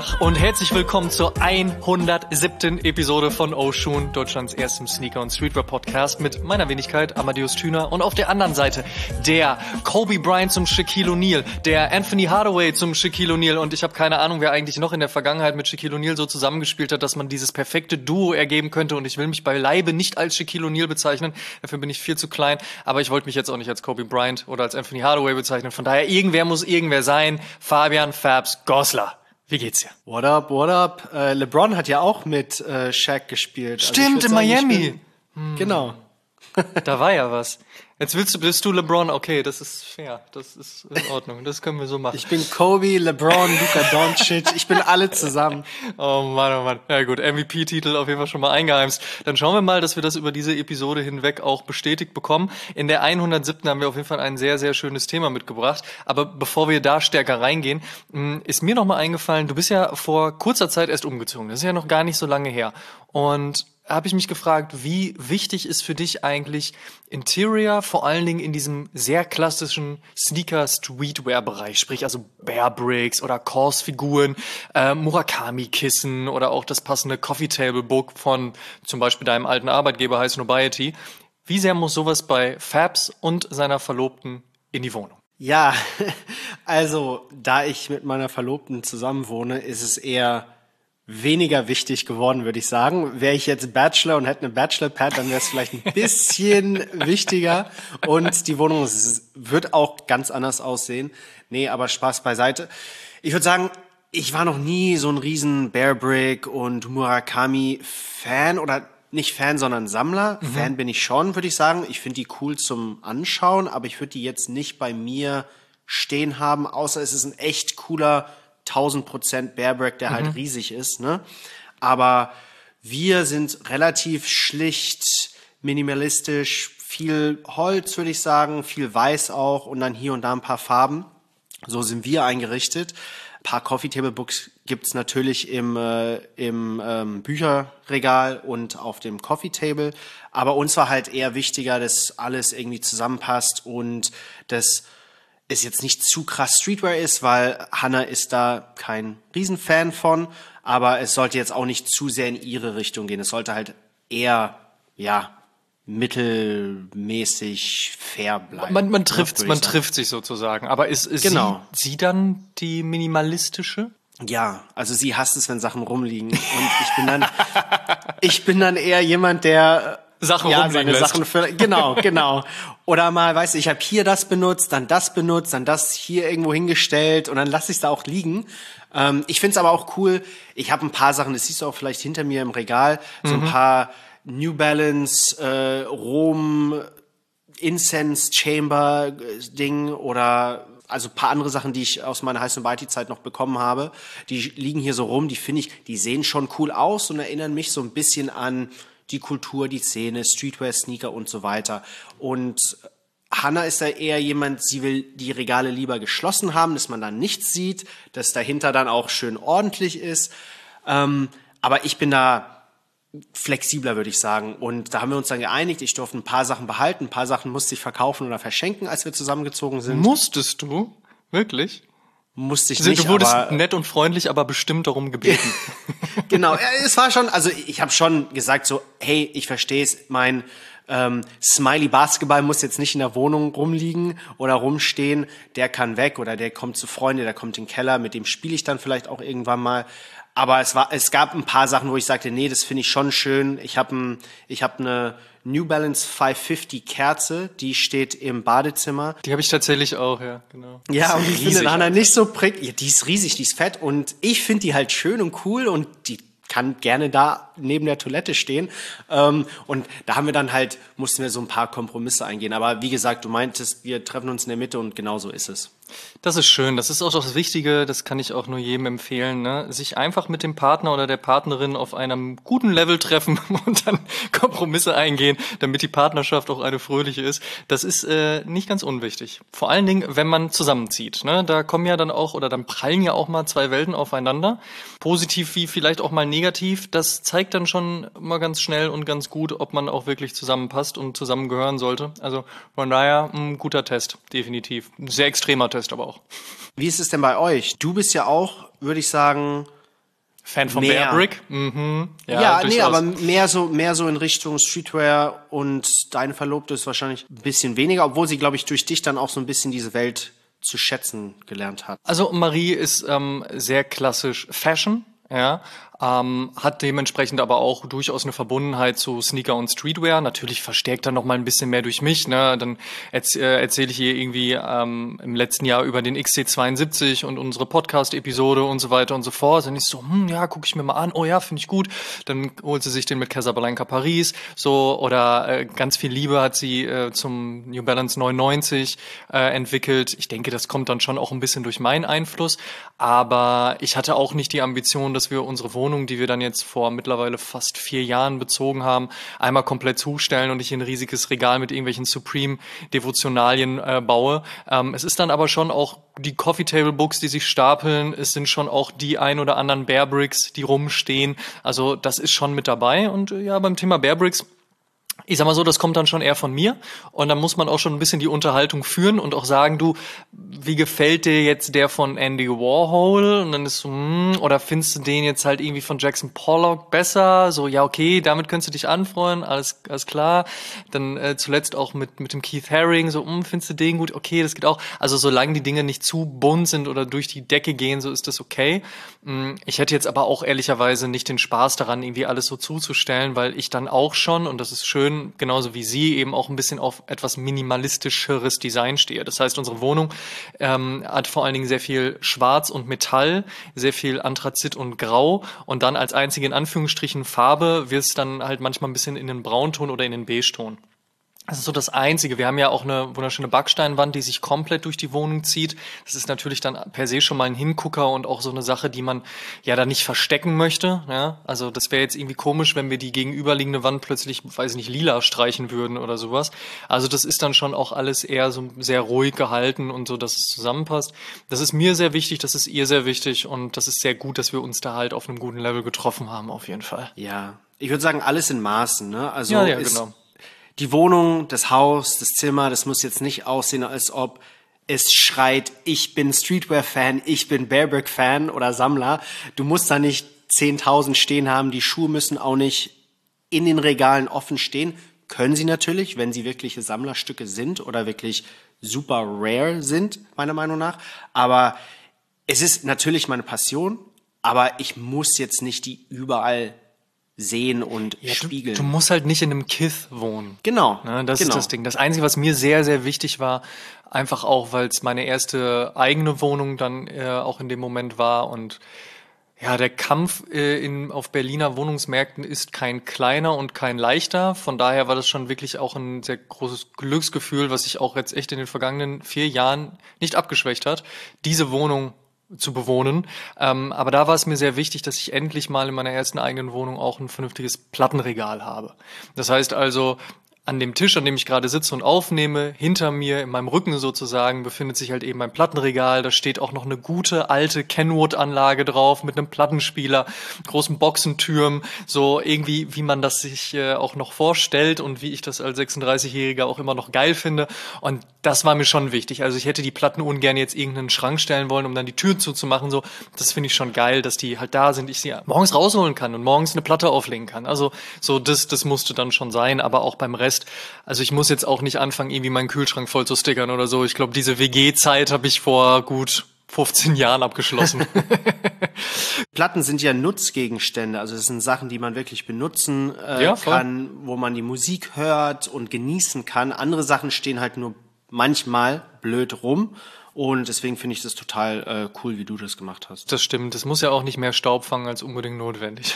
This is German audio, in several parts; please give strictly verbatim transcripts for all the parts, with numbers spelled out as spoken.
Tag und herzlich willkommen zur hundertsiebten Episode von Oshun, Deutschlands erstem Sneaker- und Streetwear-Podcast mit meiner Wenigkeit Amadeus Thüner und auf der anderen Seite der Kobe Bryant zum Shaquille O'Neal, der Anthony Hardaway zum Shaquille O'Neal und ich habe keine Ahnung, wer eigentlich noch in der Vergangenheit mit Shaquille O'Neal so zusammengespielt hat, dass man dieses perfekte Duo ergeben könnte und ich will mich beileibe nicht als Shaquille O'Neal bezeichnen, dafür bin ich viel zu klein, aber ich wollte mich jetzt auch nicht als Kobe Bryant oder als Anthony Hardaway bezeichnen, von daher irgendwer muss irgendwer sein, Fabian Fabs Goslar. Wie geht's dir? What up, what up? Äh, LeBron hat ja auch mit äh, Shaq gespielt. Stimmt, also in sagen, Miami. Bin, hm. Genau. Da war ja was. Jetzt willst du, bist du LeBron, okay, das ist fair, das ist in Ordnung, das können wir so machen. Ich bin Kobe, LeBron, Luka Doncic, ich bin alle zusammen. Oh Mann, oh Mann. Ja gut, M V P-Titel auf jeden Fall schon mal eingeheimst. Dann schauen wir mal, dass wir das über diese Episode hinweg auch bestätigt bekommen. In der hundertsiebten haben wir auf jeden Fall ein sehr, sehr schönes Thema mitgebracht. Aber bevor wir da stärker reingehen, ist mir nochmal eingefallen, du bist ja vor kurzer Zeit erst umgezogen, das ist ja noch gar nicht so lange her. Und habe ich mich gefragt, wie wichtig ist für dich eigentlich Interior, vor allen Dingen in diesem sehr klassischen Sneaker-Streetwear-Bereich, sprich also Bear Bricks oder Kors-Figuren, äh, Murakami-Kissen oder auch das passende Coffee-Table-Book von zum Beispiel deinem alten Arbeitgeber High Snobiety. Wie sehr muss sowas bei Fabs und seiner Verlobten in die Wohnung? Ja, also da ich mit meiner Verlobten zusammenwohne, ist es eher weniger wichtig geworden, würde ich sagen. Wäre ich jetzt Bachelor und hätte eine Bachelor-Pad, dann wäre es vielleicht ein bisschen wichtiger. Und die Wohnung wird auch ganz anders aussehen. Nee, aber Spaß beiseite. Ich würde sagen, ich war noch nie so ein riesen Bear Brick und Murakami-Fan oder nicht Fan, sondern Sammler. Mhm. Fan bin ich schon, würde ich sagen. Ich finde die cool zum Anschauen, aber ich würde die jetzt nicht bei mir stehen haben, außer es ist ein echt cooler tausend Prozent Bear Brick, der mhm. halt riesig ist, ne? Aber wir sind relativ schlicht, minimalistisch, viel Holz, würde ich sagen, viel Weiß auch und dann hier und da ein paar Farben. So sind wir eingerichtet. Ein paar Coffee Table Books gibt's natürlich im, äh, im ähm, Bücherregal und auf dem Coffee Table. Aber uns war halt eher wichtiger, dass alles irgendwie zusammenpasst und das es jetzt nicht zu krass Streetwear ist, weil Hannah ist da kein Riesenfan von, aber es sollte jetzt auch nicht zu sehr in ihre Richtung gehen. Es sollte halt eher, ja, mittelmäßig fair bleiben. Man, man trifft, man trifft sich sozusagen. Aber ist, ist genau. sie, sie dann die minimalistische? Ja, also sie hasst es, wenn Sachen rumliegen. Und ich bin dann, ich bin dann eher jemand, der Sachen ja, rumliegen seine lässt. Sachen für, genau, genau. Oder mal, weißt du, ich habe hier das benutzt, dann das benutzt, dann das hier irgendwo hingestellt und dann lasse ich es da auch liegen. Ähm, ich find's aber auch cool. Ich habe ein paar Sachen, das siehst du auch vielleicht hinter mir im Regal, so ein mhm. paar New Balance, äh, Rom, Incense Chamber Ding oder also ein paar andere Sachen, die ich aus meiner High Snobiety Zeit noch bekommen habe. Die liegen hier so rum, die finde ich, die sehen schon cool aus und erinnern mich so ein bisschen an die Kultur, die Szene, Streetwear, Sneaker und so weiter. Und Hannah ist da eher jemand, sie will die Regale lieber geschlossen haben, dass man da nichts sieht, dass dahinter dann auch schön ordentlich ist. Ähm, aber ich bin da flexibler, würde ich sagen. Und da haben wir uns dann geeinigt, ich durfte ein paar Sachen behalten, ein paar Sachen musste ich verkaufen oder verschenken, als wir zusammengezogen sind. Musstest du? Wirklich? Musste ich also, nicht, du wurdest aber nett und freundlich, aber bestimmt darum gebeten. Genau, es war schon, also ich habe schon gesagt so, hey, ich verstehe es, mein ähm, Smiley Basketball muss jetzt nicht in der Wohnung rumliegen oder rumstehen, der kann weg oder der kommt zu Freunden, der kommt in den Keller, mit dem spiele ich dann vielleicht auch irgendwann mal. Aber es war, es gab ein paar Sachen, wo ich sagte, nee, das finde ich schon schön. Ich habe ein, ich habe eine New Balance fünfhundertfünfzig Kerze, die steht im Badezimmer. Die habe ich tatsächlich auch, ja, genau. Ja, und ich finde Hannah nicht so prick. Ja, die ist riesig, die ist fett und ich finde die halt schön und cool und die kann gerne da neben der Toilette stehen. Ähm, und da haben wir dann halt, mussten wir so ein paar Kompromisse eingehen. Aber wie gesagt, du meintest, wir treffen uns in der Mitte und genau so ist es. Das ist schön. Das ist auch das Wichtige. Das kann ich auch nur jedem empfehlen, ne? Sich einfach mit dem Partner oder der Partnerin auf einem guten Level treffen und dann Kompromisse eingehen, damit die Partnerschaft auch eine fröhliche ist. Das ist äh, nicht ganz unwichtig. Vor allen Dingen, wenn man zusammenzieht, ne? Da kommen ja dann auch oder dann prallen ja auch mal zwei Welten aufeinander. Positiv wie vielleicht auch mal negativ. Das zeigt dann schon mal ganz schnell und ganz gut, ob man auch wirklich zusammenpasst und zusammengehören sollte. Also von daher ein guter Test, definitiv. Ein sehr extremer Test aber auch. Wie ist es denn bei euch? Du bist ja auch, würde ich sagen, Fan von mehr. Bearbrick? Mhm. Ja, Ja, nee, durchaus. aber mehr so, mehr so in Richtung Streetwear und deine Verlobte ist wahrscheinlich ein bisschen weniger, obwohl sie, glaube ich, durch dich dann auch so ein bisschen diese Welt zu schätzen gelernt hat. Also Marie ist ähm, sehr klassisch Fashion, ja, ähm, hat dementsprechend aber auch durchaus eine Verbundenheit zu Sneaker und Streetwear. Natürlich verstärkt er noch mal ein bisschen mehr durch mich. Ne? Dann erz äh, erzähle ich ihr irgendwie ähm, im letzten Jahr über den X C zweiundsiebzig und unsere Podcast-Episode und so weiter und so fort. Dann ist so, hm, ja, gucke ich mir mal an. Oh ja, finde ich gut. Dann holt sie sich den mit Casablanca Paris. So, oder äh, ganz viel Liebe hat sie äh, zum New Balance neunundneunzig äh, entwickelt. Ich denke, das kommt dann schon auch ein bisschen durch meinen Einfluss. Aber ich hatte auch nicht die Ambition, dass wir unsere Wohnung, die wir dann jetzt vor mittlerweile fast vier Jahren bezogen haben, einmal komplett zustellen und ich ein riesiges Regal mit irgendwelchen Supreme-Devotionalien äh, baue. Ähm, es ist dann aber schon auch die Coffee Table Books, die sich stapeln. Es sind schon auch die ein oder anderen Bearbricks, die rumstehen. Also das ist schon mit dabei. Und äh, ja, beim Thema Bearbricks, ich sag mal so, das kommt dann schon eher von mir und dann muss man auch schon ein bisschen die Unterhaltung führen und auch sagen, du, wie gefällt dir jetzt der von Andy Warhol? Und dann ist so, hm, oder findest du den jetzt halt irgendwie von Jackson Pollock besser? So, ja, okay, damit könntest du dich anfreuen, alles, alles klar. Dann äh, zuletzt auch mit mit dem Keith Haring, so, hm, findest du den gut? Okay, das geht auch. Also solange die Dinge nicht zu bunt sind oder durch die Decke gehen, so ist das okay. Ich hätte jetzt aber auch ehrlicherweise nicht den Spaß daran, irgendwie alles so zuzustellen, weil ich dann auch schon, und das ist schön, genauso wie sie, eben auch ein bisschen auf etwas minimalistischeres Design stehe. Das heißt, unsere Wohnung ähm, hat vor allen Dingen sehr viel Schwarz und Metall, sehr viel Anthrazit und Grau und dann als einzige in Anführungsstrichen Farbe wird es dann halt manchmal ein bisschen in den Braunton oder in den Beige-Ton. Das ist so das Einzige. Wir haben ja auch eine wunderschöne Backsteinwand, die sich komplett durch die Wohnung zieht. Das ist natürlich dann per se schon mal ein Hingucker und auch so eine Sache, die man ja da nicht verstecken möchte. Ja? Also das wäre jetzt irgendwie komisch, wenn wir die gegenüberliegende Wand plötzlich, weiß ich nicht, lila streichen würden oder sowas. Also das ist dann schon auch alles eher so sehr ruhig gehalten und so, dass es zusammenpasst. Das ist mir sehr wichtig, das ist ihr sehr wichtig und das ist sehr gut, dass wir uns da halt auf einem guten Level getroffen haben, auf jeden Fall. Ja, ich würde sagen, alles in Maßen, ne? Also Ja, ja, ist genau. die Wohnung, das Haus, das Zimmer, das muss jetzt nicht aussehen, als ob es schreit, ich bin Streetwear-Fan, ich bin Bearbrick-Fan oder Sammler. Du musst da nicht zehntausend stehen haben. Die Schuhe müssen auch nicht in den Regalen offen stehen. Können sie natürlich, wenn sie wirkliche Sammlerstücke sind oder wirklich super rare sind, meiner Meinung nach. Aber es ist natürlich meine Passion, aber ich muss jetzt nicht die überall sehen und Ja, spiegeln. Du, du musst halt nicht in einem Kith wohnen. Genau, Ne, das genau. ist das Ding. Das Einzige, was mir sehr, sehr wichtig war, einfach auch, weil es meine erste eigene Wohnung dann äh, auch in dem Moment war und ja, der Kampf äh, in, auf Berliner Wohnungsmärkten ist kein kleiner und kein leichter. Von daher war das schon wirklich auch ein sehr großes Glücksgefühl, was sich auch jetzt echt in den vergangenen vier Jahren nicht abgeschwächt hat, diese Wohnung zu bewohnen. Ähm, aber da war es mir sehr wichtig, dass ich endlich mal in meiner ersten eigenen Wohnung auch ein vernünftiges Plattenregal habe. Das heißt also, an dem Tisch, an dem ich gerade sitze und aufnehme, hinter mir, in meinem Rücken sozusagen, befindet sich halt eben ein Plattenregal. Da steht auch noch eine gute alte Kenwood-Anlage drauf mit einem Plattenspieler, großen Boxentürmen, so irgendwie, wie man das sich äh, auch noch vorstellt und wie ich das als sechsunddreißigjähriger auch immer noch geil finde. Und das war mir schon wichtig. Also ich hätte die Platten ungern jetzt irgendeinen Schrank stellen wollen, um dann die Tür zuzumachen. So, das finde ich schon geil, dass die halt da sind, ich sie morgens rausholen kann und morgens eine Platte auflegen kann. Also so, das, das musste dann schon sein, aber auch beim Rest. Also ich muss jetzt auch nicht anfangen, irgendwie meinen Kühlschrank voll zu stickern oder so. Ich glaube, diese W G-Zeit habe ich vor gut fünfzehn Jahren abgeschlossen. Platten sind ja Nutzgegenstände, also es sind Sachen, die man wirklich benutzen äh, Ja, voll. kann, wo man die Musik hört und genießen kann. Andere Sachen stehen halt nur manchmal blöd rum und deswegen finde ich das total äh, cool, wie du das gemacht hast. Das stimmt. Das muss ja auch nicht mehr Staub fangen als unbedingt notwendig.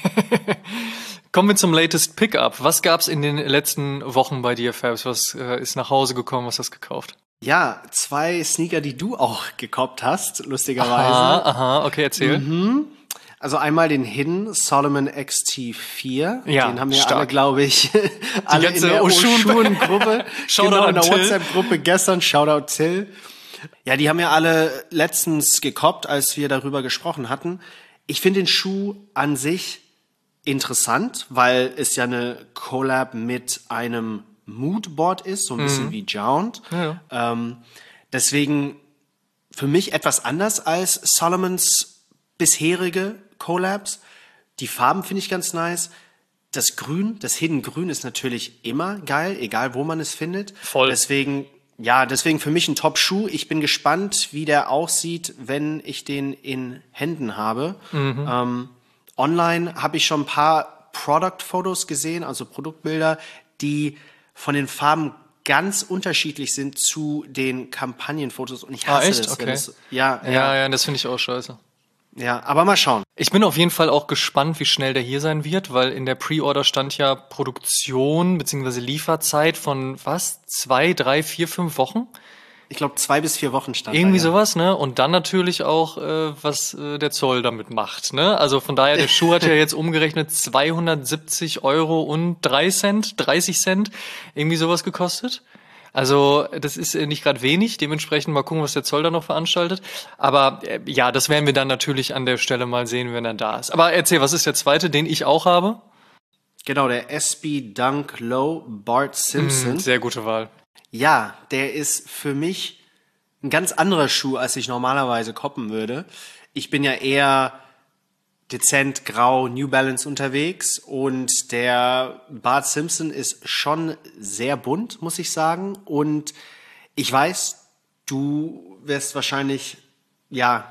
Kommen wir zum latest Pickup. Was gab's in den letzten Wochen bei dir, Fabs? Was äh, ist nach Hause gekommen? Was hast du gekauft? Ja, zwei Sneaker, die du auch gekauft hast, lustigerweise. Aha, aha, okay, erzähl. Mhm. Also einmal den Hidden Solomon X T vier. Ja, den haben wir stark. alle, glaube ich, alle in ganze der Oshun- Oshun-Gruppe. Shoutout genau, in an der Till. WhatsApp-Gruppe gestern. Shoutout Till. Ja, die haben ja alle letztens gekoppt, als wir darüber gesprochen hatten. Ich finde den Schuh an sich interessant, weil es ja eine Collab mit einem Moodboard ist, so ein bisschen wie Jound. Ja. Ähm, deswegen für mich etwas anders als Solomons bisherige Collabs. Die Farben finde ich ganz nice. Das Grün, das Hidden Grün ist natürlich immer geil, egal wo man es findet. Voll. Deswegen, ja, deswegen für mich ein Top-Schuh. Ich bin gespannt, wie der aussieht, wenn ich den in Händen habe. Mhm. Ähm, online habe ich schon ein paar Product-Fotos gesehen, also Produktbilder, die von den Farben ganz unterschiedlich sind zu den Kampagnenfotos. Und ich hasse ah, echt? das. Okay. Das, ja, ja, ja, ja, das finde ich auch scheiße. Ja, aber mal schauen. Ich bin auf jeden Fall auch gespannt, wie schnell der hier sein wird, weil in der Pre-Order stand ja Produktion bzw. Lieferzeit von was? Zwei, drei, vier, fünf Wochen? Ich glaube, zwei bis vier Wochen stand Irgendwie da, ja. sowas, ne? Und dann natürlich auch, äh, was äh, der Zoll damit macht, ne? Also von daher, der Schuh hat ja jetzt umgerechnet zweihundertsiebzig Euro und drei Cent, dreißig Cent, irgendwie sowas gekostet. Also das ist nicht gerade wenig, dementsprechend mal gucken, was der Zoll da noch veranstaltet. Aber äh, ja, das werden wir dann natürlich an der Stelle mal sehen, wenn er da ist. Aber erzähl, was ist der zweite, den ich auch habe? Genau, der S B Dunk Low Bart Simpson. Mm, sehr gute Wahl. Ja, der ist für mich ein ganz anderer Schuh, als ich normalerweise koppen würde. Ich bin ja eher dezent grau New Balance unterwegs und der Bart Simpson ist schon sehr bunt, muss ich sagen. Und ich weiß, du wirst wahrscheinlich, ja,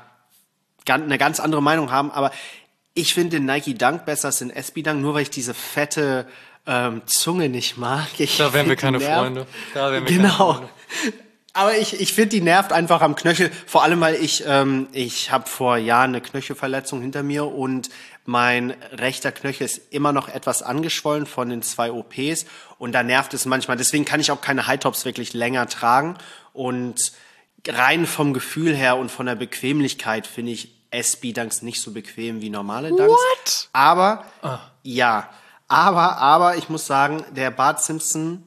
eine ganz andere Meinung haben, aber ich finde den Nike Dunk besser als den S B Dunk, nur weil ich diese fette ähm, Zunge nicht mag. Ich da wären wir keine nervt. Freunde. Da wären wir genau. keine Freunde. Aber ich, ich finde, die nervt einfach am Knöchel. Vor allem, weil ich, ähm, ich habe vor Jahren eine Knöchelverletzung hinter mir und mein rechter Knöchel ist immer noch etwas angeschwollen von den zwei O Ps und da nervt es manchmal. Deswegen kann ich auch keine High-Tops wirklich länger tragen und rein vom Gefühl her und von der Bequemlichkeit finde ich S B-Dunks nicht so bequem wie normale Dunks. What? Aber, ah. ja, aber, aber ich muss sagen, der Bart Simpson,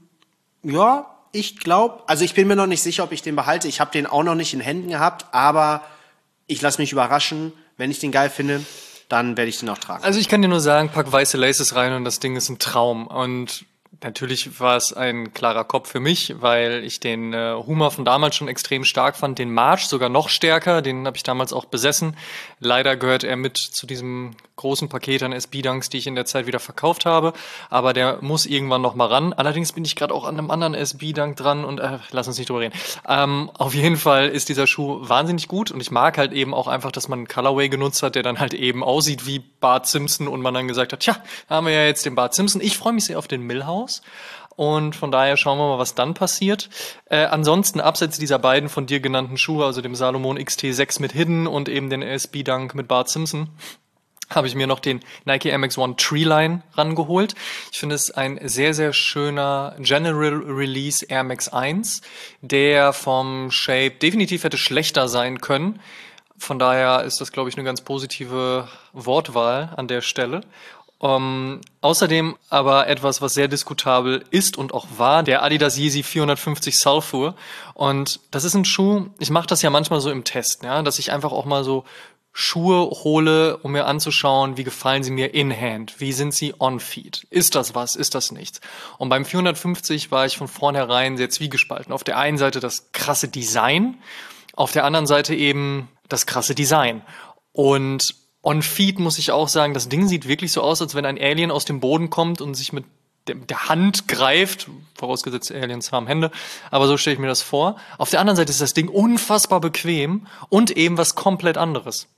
ja, ich glaube, also ich bin mir noch nicht sicher, ob ich den behalte. Ich habe den auch noch nicht in Händen gehabt, aber ich lasse mich überraschen. Wenn ich den geil finde, dann werde ich den auch tragen. Also ich kann dir nur sagen, pack weiße Laces rein und das Ding ist ein Traum. Und natürlich war es ein klarer Kopf für mich, weil ich den äh, Huma von damals schon extrem stark fand, den March sogar noch stärker, den habe ich damals auch besessen. Leider gehört er mit zu diesem großen Paket an S B-Dunks, die ich in der Zeit wieder verkauft habe, aber der muss irgendwann noch mal ran. Allerdings bin ich gerade auch an einem anderen S B-Dunk dran und äh, lass uns nicht drüber reden. Ähm, auf jeden Fall ist dieser Schuh wahnsinnig gut und ich mag halt eben auch einfach, dass man einen Colorway genutzt hat, der dann halt eben aussieht wie Bart Simpson und man dann gesagt hat, tja, da haben wir ja jetzt den Bart Simpson. Ich freue mich sehr auf den Millhouse. Und von daher schauen wir mal, was dann passiert. Äh, ansonsten, abseits dieser beiden von dir genannten Schuhe, also dem Salomon X T sechs mit Hidden und eben den S B-Dunk mit Bart Simpson, habe ich mir noch den Nike M X eins Treeline rangeholt. Ich finde es ein sehr, sehr schöner General Release Air Max eins, der vom Shape definitiv hätte schlechter sein können. Von daher ist das, glaube ich, eine ganz positive Wortwahl an der Stelle. Um, außerdem aber etwas, was sehr diskutabel ist und auch war, der Adidas Yeezy vierhundertfünfzig Sulfur. Und das ist ein Schuh, ich mache das ja manchmal so im Test, ja, dass ich einfach auch mal so Schuhe hole, um mir anzuschauen, wie gefallen sie mir in Hand, wie sind sie on feet, ist das was, ist das nichts. Und beim vierhundertfünfzig war ich von vornherein sehr zwiegespalten. Auf der einen Seite das krasse Design, auf der anderen Seite eben das krasse Design. Und on feet muss ich auch sagen, das Ding sieht wirklich so aus, als wenn ein Alien aus dem Boden kommt und sich mit der Hand greift, vorausgesetzt Aliens haben Hände, aber so stelle ich mir das vor. Auf der anderen Seite ist das Ding unfassbar bequem und eben was komplett anderes.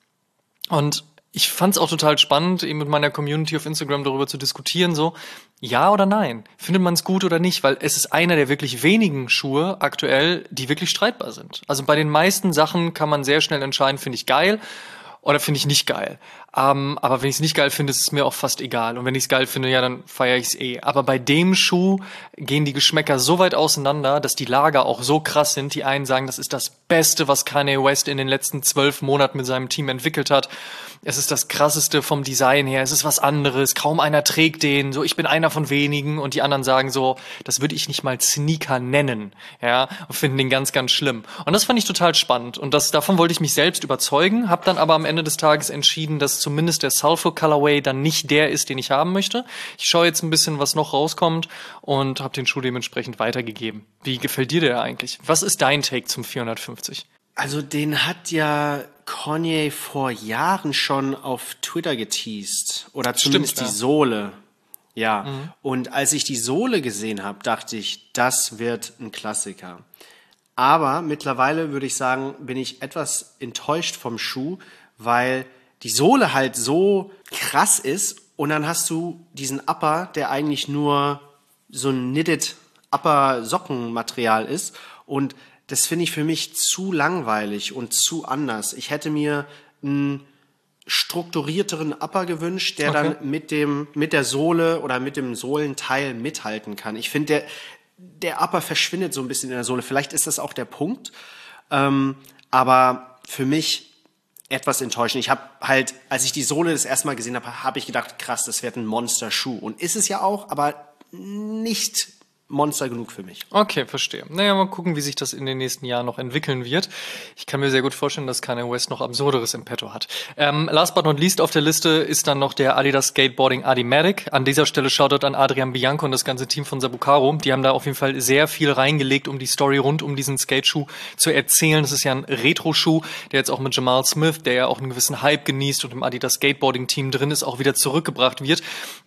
Und ich fand es auch total spannend, eben mit meiner Community auf Instagram darüber zu diskutieren, so, ja oder nein, findet man es gut oder nicht, weil es ist einer der wirklich wenigen Schuhe aktuell, die wirklich streitbar sind. Also bei den meisten Sachen kann man sehr schnell entscheiden, finde ich geil oder finde ich nicht geil. Um, aber wenn ich es nicht geil finde, ist es mir auch fast egal. Und wenn ich es geil finde, ja, dann feiere ich es eh. Aber bei dem Schuh gehen die Geschmäcker so weit auseinander, dass die Lager auch so krass sind. Die einen sagen, das ist das Beste, was Kanye West in den letzten zwölf Monaten mit seinem Team entwickelt hat. Es ist das Krasseste vom Design her. Es ist was anderes. Kaum einer trägt den. So, ich bin einer von wenigen. Und die anderen sagen so, das würde ich nicht mal Sneaker nennen. Ja, und finden den ganz, ganz schlimm. Und das fand ich total spannend. Und das, davon wollte ich mich selbst überzeugen. Hab dann aber am Ende des Tages entschieden, dass zumindest der Sulfur Colorway dann nicht der ist, den ich haben möchte. Ich schaue jetzt ein bisschen, was noch rauskommt und habe den Schuh dementsprechend weitergegeben. Wie gefällt dir der eigentlich? Was ist dein Take zum vierhundertfünfzig? Also den hat ja Kanye vor Jahren schon auf Twitter geteased. Oder zumindest Stimmt, die ja. Sohle. Ja. Mhm. Und als ich die Sohle gesehen habe, dachte ich, das wird ein Klassiker. Aber mittlerweile würde ich sagen, bin ich etwas enttäuscht vom Schuh, weil die Sohle halt so krass ist und dann hast du diesen Upper, der eigentlich nur so ein knitted Upper Sockenmaterial ist und das finde ich für mich zu langweilig und zu anders. Ich hätte mir einen strukturierteren Upper gewünscht, der okay. dann mit dem mit der Sohle oder mit dem Sohlenteil mithalten kann. Ich finde, der der Upper verschwindet so ein bisschen in der Sohle. Vielleicht ist das auch der Punkt, ähm, aber für mich etwas enttäuschend. Ich habe halt, als ich die Sohle das erste Mal gesehen habe, habe ich gedacht, krass, das wird ein Monster-Schuh. Und ist es ja auch, aber nicht Monster genug für mich. Okay, verstehe. Naja, mal gucken, wie sich das in den nächsten Jahren noch entwickeln wird. Ich kann mir sehr gut vorstellen, dass Kanye West noch Absurderes im Petto hat. Ähm, last but not least auf der Liste ist dann noch der Adidas Skateboarding Adimatic. An dieser Stelle Shoutout an Adrian Bianco und das ganze Team von Sabucaro. Die haben da auf jeden Fall sehr viel reingelegt, um die Story rund um diesen Skateschuh zu erzählen. Das ist ja ein Retro-Schuh, der jetzt auch mit Jamal Smith, der ja auch einen gewissen Hype genießt und im Adidas Skateboarding-Team drin ist, auch wieder zurückgebracht wird.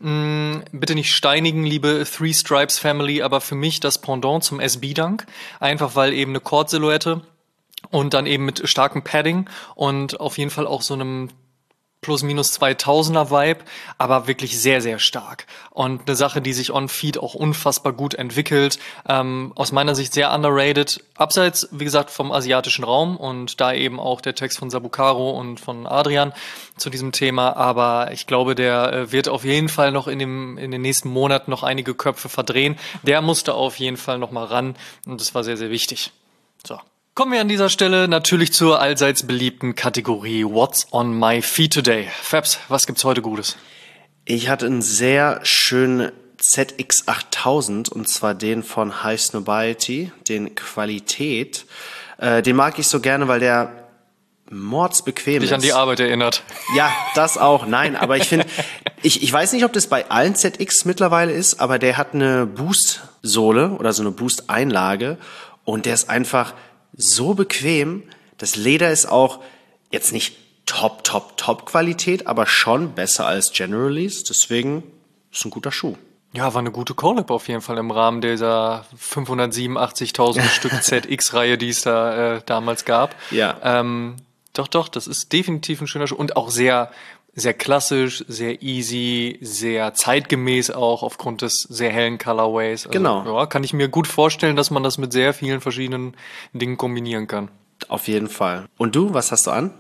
Hm, bitte nicht steinigen, liebe Three Stripes Family, aber für mich das Pendant zum S B-Dunk, einfach weil eben eine Cord-Silhouette und dann eben mit starkem Padding und auf jeden Fall auch so einem plus-minus zweitausender Vibe, aber wirklich sehr, sehr stark. Und eine Sache, die sich on-Feed auch unfassbar gut entwickelt. Ähm, aus meiner Sicht sehr underrated. Abseits, wie gesagt, vom asiatischen Raum und da eben auch der Text von Sabucaro und von Adrian zu diesem Thema. Aber ich glaube, der äh, wird auf jeden Fall noch in dem in den nächsten Monaten noch einige Köpfe verdrehen. Der musste auf jeden Fall noch mal ran und das war sehr, sehr wichtig. So. Kommen wir an dieser Stelle natürlich zur allseits beliebten Kategorie What's on my feet today? Fabs, was gibt's heute Gutes? Ich hatte einen sehr schönen Z X achttausend und zwar den von High Snobiety, den Qualität. Äh, den mag ich so gerne, weil der mordsbequem ist. Dich an die Arbeit erinnert. Ja, das auch. Nein, aber ich finde, ich, ich weiß nicht, ob das bei allen Z X mittlerweile ist, aber der hat eine Boost-Sohle oder so eine Boost-Einlage und der ist einfach so bequem. Das Leder ist auch jetzt nicht top, top, top Qualität, aber schon besser als General Release. Deswegen ist ein guter Schuh. Ja, war eine gute Collab auf jeden Fall im Rahmen dieser fünfhundertsiebenundachtzigtausend Stück Z X-Reihe, die es da äh, damals gab. Ja. Ähm, doch, doch, das ist definitiv ein schöner Schuh und auch sehr, sehr klassisch, sehr easy, sehr zeitgemäß auch aufgrund des sehr hellen Colorways. Also, genau. Ja, kann ich mir gut vorstellen, dass man das mit sehr vielen verschiedenen Dingen kombinieren kann. Auf jeden Fall. Und du, was hast du an?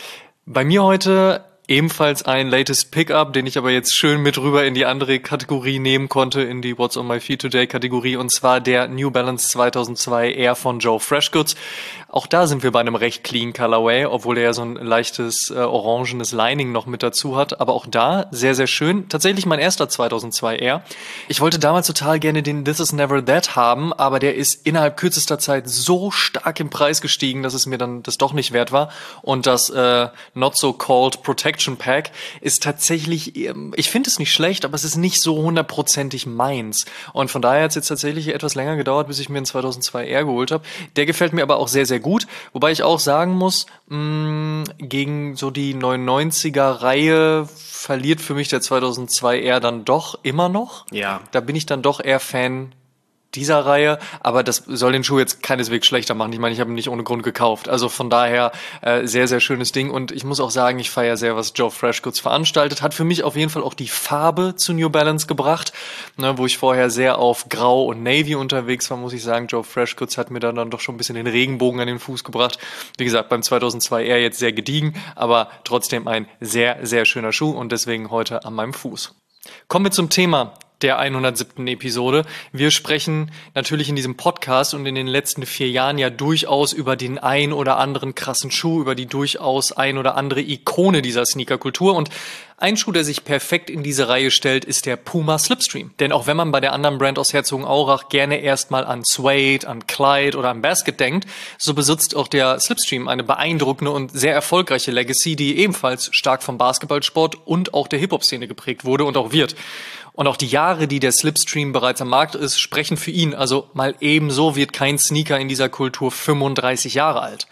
Bei mir heute ebenfalls ein latest Pickup, den ich aber jetzt schön mit rüber in die andere Kategorie nehmen konnte, in die What's on my feet today Kategorie, und zwar der New Balance zweitausendzwei Air von Joe Freshgoods. Auch da sind wir bei einem recht clean Colorway, obwohl er ja so ein leichtes äh, orangenes Lining noch mit dazu hat, aber auch da sehr, sehr schön. Tatsächlich mein erster zweitausendzwei Air. Ich wollte damals total gerne den This Is Never That haben, aber der ist innerhalb kürzester Zeit so stark im Preis gestiegen, dass es mir dann das doch nicht wert war. Und das äh, Not So Called Protection Pack ist tatsächlich, ich finde es nicht schlecht, aber es ist nicht so hundertprozentig meins. Und von daher hat es jetzt tatsächlich etwas länger gedauert, bis ich mir einen zweitausendzwei Air geholt habe. Der gefällt mir aber auch sehr, sehr gut. Wobei ich auch sagen muss, mh, gegen so die neunundneunziger-Reihe verliert für mich der zweitausendzwei Air dann doch immer noch. Ja. Da bin ich dann doch eher Fan dieser Reihe, aber das soll den Schuh jetzt keineswegs schlechter machen. Ich meine, ich habe ihn nicht ohne Grund gekauft. Also von daher äh, sehr, sehr schönes Ding. Und ich muss auch sagen, ich feiere sehr, was Joe Freshgoods veranstaltet. Hat für mich auf jeden Fall auch die Farbe zu New Balance gebracht, ne, wo ich vorher sehr auf Grau und Navy unterwegs war, muss ich sagen. Joe Freshgoods hat mir dann, dann doch schon ein bisschen den Regenbogen an den Fuß gebracht. Wie gesagt, beim zweitausendzwei Air jetzt sehr gediegen, aber trotzdem ein sehr, sehr schöner Schuh und deswegen heute an meinem Fuß. Kommen wir zum Thema der hundertsiebten Episode. Wir sprechen natürlich in diesem Podcast und in den letzten vier Jahren ja durchaus über den ein oder anderen krassen Schuh, über die durchaus ein oder andere Ikone dieser Sneakerkultur. Und ein Schuh, der sich perfekt in diese Reihe stellt, ist der Puma Slipstream. Denn auch wenn man bei der anderen Brand aus Herzogenaurach gerne erstmal an Suede, an Clyde oder an Basket denkt, so besitzt auch der Slipstream eine beeindruckende und sehr erfolgreiche Legacy, die ebenfalls stark vom Basketballsport und auch der Hip-Hop-Szene geprägt wurde und auch wird. Und auch die Jahre, die der Slipstream bereits am Markt ist, sprechen für ihn. Also mal ebenso wird kein Sneaker in dieser Kultur fünfunddreißig Jahre alt.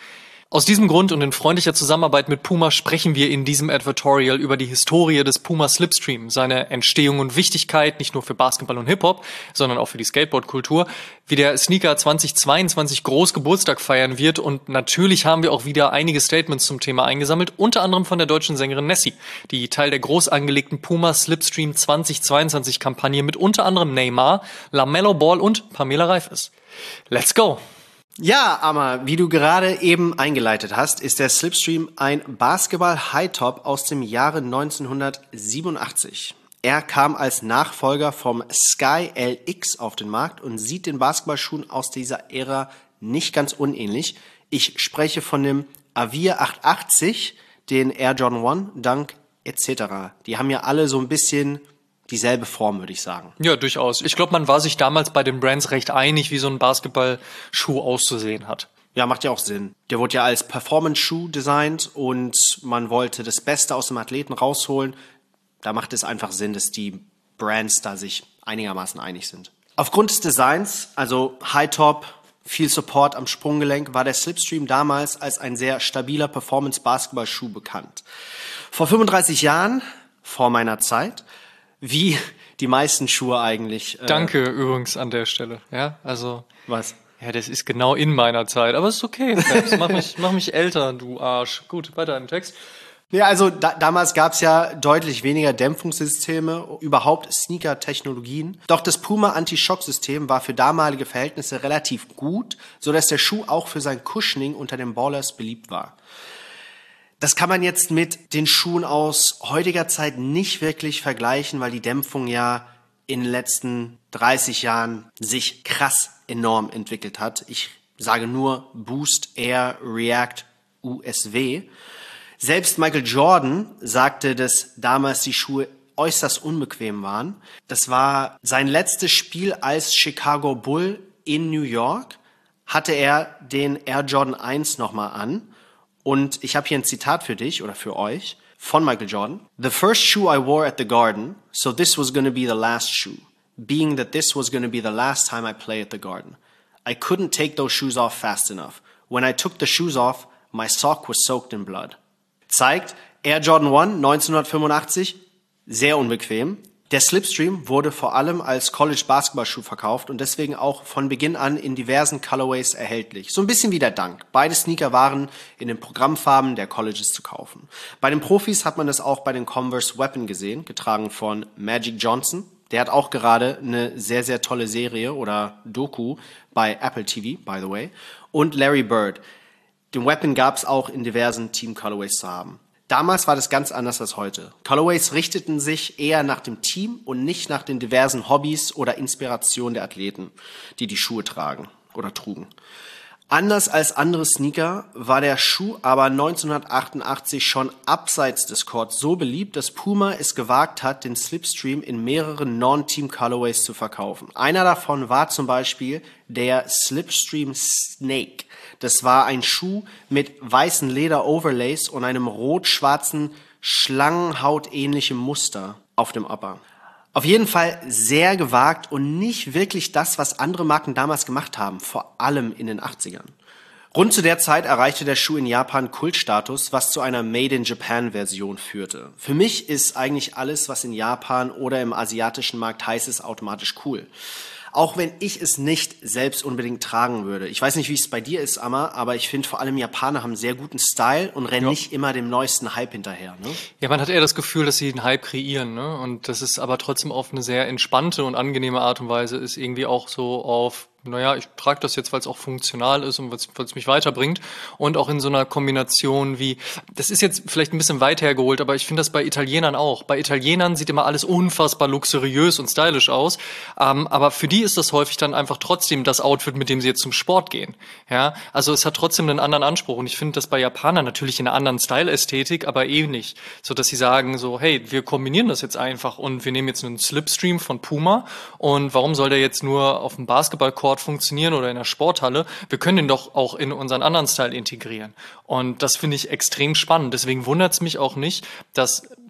Aus diesem Grund und in freundlicher Zusammenarbeit mit Puma sprechen wir in diesem Advertorial über die Historie des Puma Slipstream, seine Entstehung und Wichtigkeit, nicht nur für Basketball und Hip-Hop, sondern auch für die Skateboard-Kultur, wie der Sneaker zweitausendzweiundzwanzig groß Geburtstag feiern wird und natürlich haben wir auch wieder einige Statements zum Thema eingesammelt, unter anderem von der deutschen Sängerin Nessie, die Teil der groß angelegten Puma Slipstream zweitausendzweiundzwanzig-Kampagne mit unter anderem Neymar, LaMelo Ball und Pamela Reif ist. Let's go! Ja, Amma, wie du gerade eben eingeleitet hast, ist der Slipstream ein Basketball-High-Top aus dem Jahre neunzehnhundertsiebenundachtzig. Er kam als Nachfolger vom Sky L X auf den Markt und sieht den Basketballschuhen aus dieser Ära nicht ganz unähnlich. Ich spreche von dem Avia achthundertachtzig, den Air Jordan eins, Dunk et cetera. Die haben ja alle so ein bisschen dieselbe Form, würde ich sagen. Ja, durchaus. Ich glaube, man war sich damals bei den Brands recht einig, wie so ein Basketballschuh auszusehen hat. Ja, macht ja auch Sinn. Der wurde ja als Performance-Schuh designt und man wollte das Beste aus dem Athleten rausholen. Da macht es einfach Sinn, dass die Brands da sich einigermaßen einig sind. Aufgrund des Designs, also High-Top, viel Support am Sprunggelenk, war der Slipstream damals als ein sehr stabiler Performance-Basketball-Schuh bekannt. Vor fünfunddreißig Jahren, vor meiner Zeit, wie die meisten Schuhe eigentlich. Äh Danke übrigens an der Stelle. Ja, also. Was? Ja, das ist genau in meiner Zeit. Aber es ist okay. Peps. Mach mich, mach mich älter, du Arsch. Gut, weiter im Text. Ja, also da, damals gab's ja deutlich weniger Dämpfungssysteme, überhaupt Sneaker-Technologien. Doch das Puma Anti-Shock-System war für damalige Verhältnisse relativ gut, sodass der Schuh auch für sein Cushioning unter den Ballers beliebt war. Das kann man jetzt mit den Schuhen aus heutiger Zeit nicht wirklich vergleichen, weil die Dämpfung ja in den letzten dreißig Jahren sich krass enorm entwickelt hat. Ich sage nur Boost, Air, React, U S W. Selbst Michael Jordan sagte, dass damals die Schuhe äußerst unbequem waren. Das war sein letztes Spiel als Chicago Bull in New York. Hatte er den Air Jordan eins nochmal an. Und ich habe hier ein Zitat für dich oder für euch von Michael Jordan. The first shoe I wore at the Garden, so this was going to be the last shoe, being that this was going to be the last time I play at the Garden. I couldn't take those shoes off fast enough. When I took the shoes off, my sock was soaked in blood. Zeigt, Air Jordan eins neunzehnhundertfünfundachtzig, sehr unbequem. Der Slipstream wurde vor allem als College-Basketballschuh verkauft und deswegen auch von Beginn an in diversen Colorways erhältlich. So ein bisschen wie der Dunk. Beide Sneaker waren in den Programmfarben der Colleges zu kaufen. Bei den Profis hat man das auch bei den Converse Weapon gesehen, getragen von Magic Johnson. Der hat auch gerade eine sehr, sehr tolle Serie oder Doku bei Apple T V, by the way. Und Larry Bird. Den Weapon gab es auch in diversen Team Colorways zu haben. Damals war das ganz anders als heute. Colorways richteten sich eher nach dem Team und nicht nach den diversen Hobbys oder Inspirationen der Athleten, die die Schuhe tragen oder trugen. Anders als andere Sneaker war der Schuh aber neunzehnhundertachtundachtzig schon abseits des Courts so beliebt, dass Puma es gewagt hat, den Slipstream in mehreren Non-Team Colorways zu verkaufen. Einer davon war zum Beispiel der Slipstream Snake. Das war ein Schuh mit weißen Leder-Overlays und einem rot-schwarzen Schlangenhaut-ähnlichem Muster auf dem Upper. Auf jeden Fall sehr gewagt und nicht wirklich das, was andere Marken damals gemacht haben, vor allem in den achtzigern. Rund zu der Zeit erreichte der Schuh in Japan Kultstatus, was zu einer Made-in-Japan-Version führte. Für mich ist eigentlich alles, was in Japan oder im asiatischen Markt heiß ist, automatisch cool. Auch wenn ich es nicht selbst unbedingt tragen würde. Ich weiß nicht, wie es bei dir ist, Amma, aber ich finde vor allem Japaner haben sehr guten Style und rennen ja. nicht immer dem neuesten Hype hinterher. Ne? Ja, man hat eher das Gefühl, dass sie einen Hype kreieren. Ne? Und das ist aber trotzdem auf eine sehr entspannte und angenehme Art und Weise ist irgendwie auch so auf, naja, ich trage das jetzt, weil es auch funktional ist und weil es mich weiterbringt. Und auch in so einer Kombination wie, das ist jetzt vielleicht ein bisschen weit hergeholt, aber ich finde das bei Italienern auch. Bei Italienern sieht immer alles unfassbar luxuriös und stylisch aus. Ähm, aber für die ist das häufig dann einfach trotzdem das Outfit, mit dem sie jetzt zum Sport gehen. Ja, also es hat trotzdem einen anderen Anspruch. Und ich finde das bei Japanern natürlich in einer anderen Style-Ästhetik, aber ähnlich. So dass sie sagen so, hey, wir kombinieren das jetzt einfach und wir nehmen jetzt einen Slipstream von Puma und warum soll der jetzt nur auf dem Basketballcourt funktionieren oder in der Sporthalle? Wir können den doch auch in unseren anderen Style integrieren. Und das finde ich extrem spannend. Deswegen wundert es mich auch nicht, dass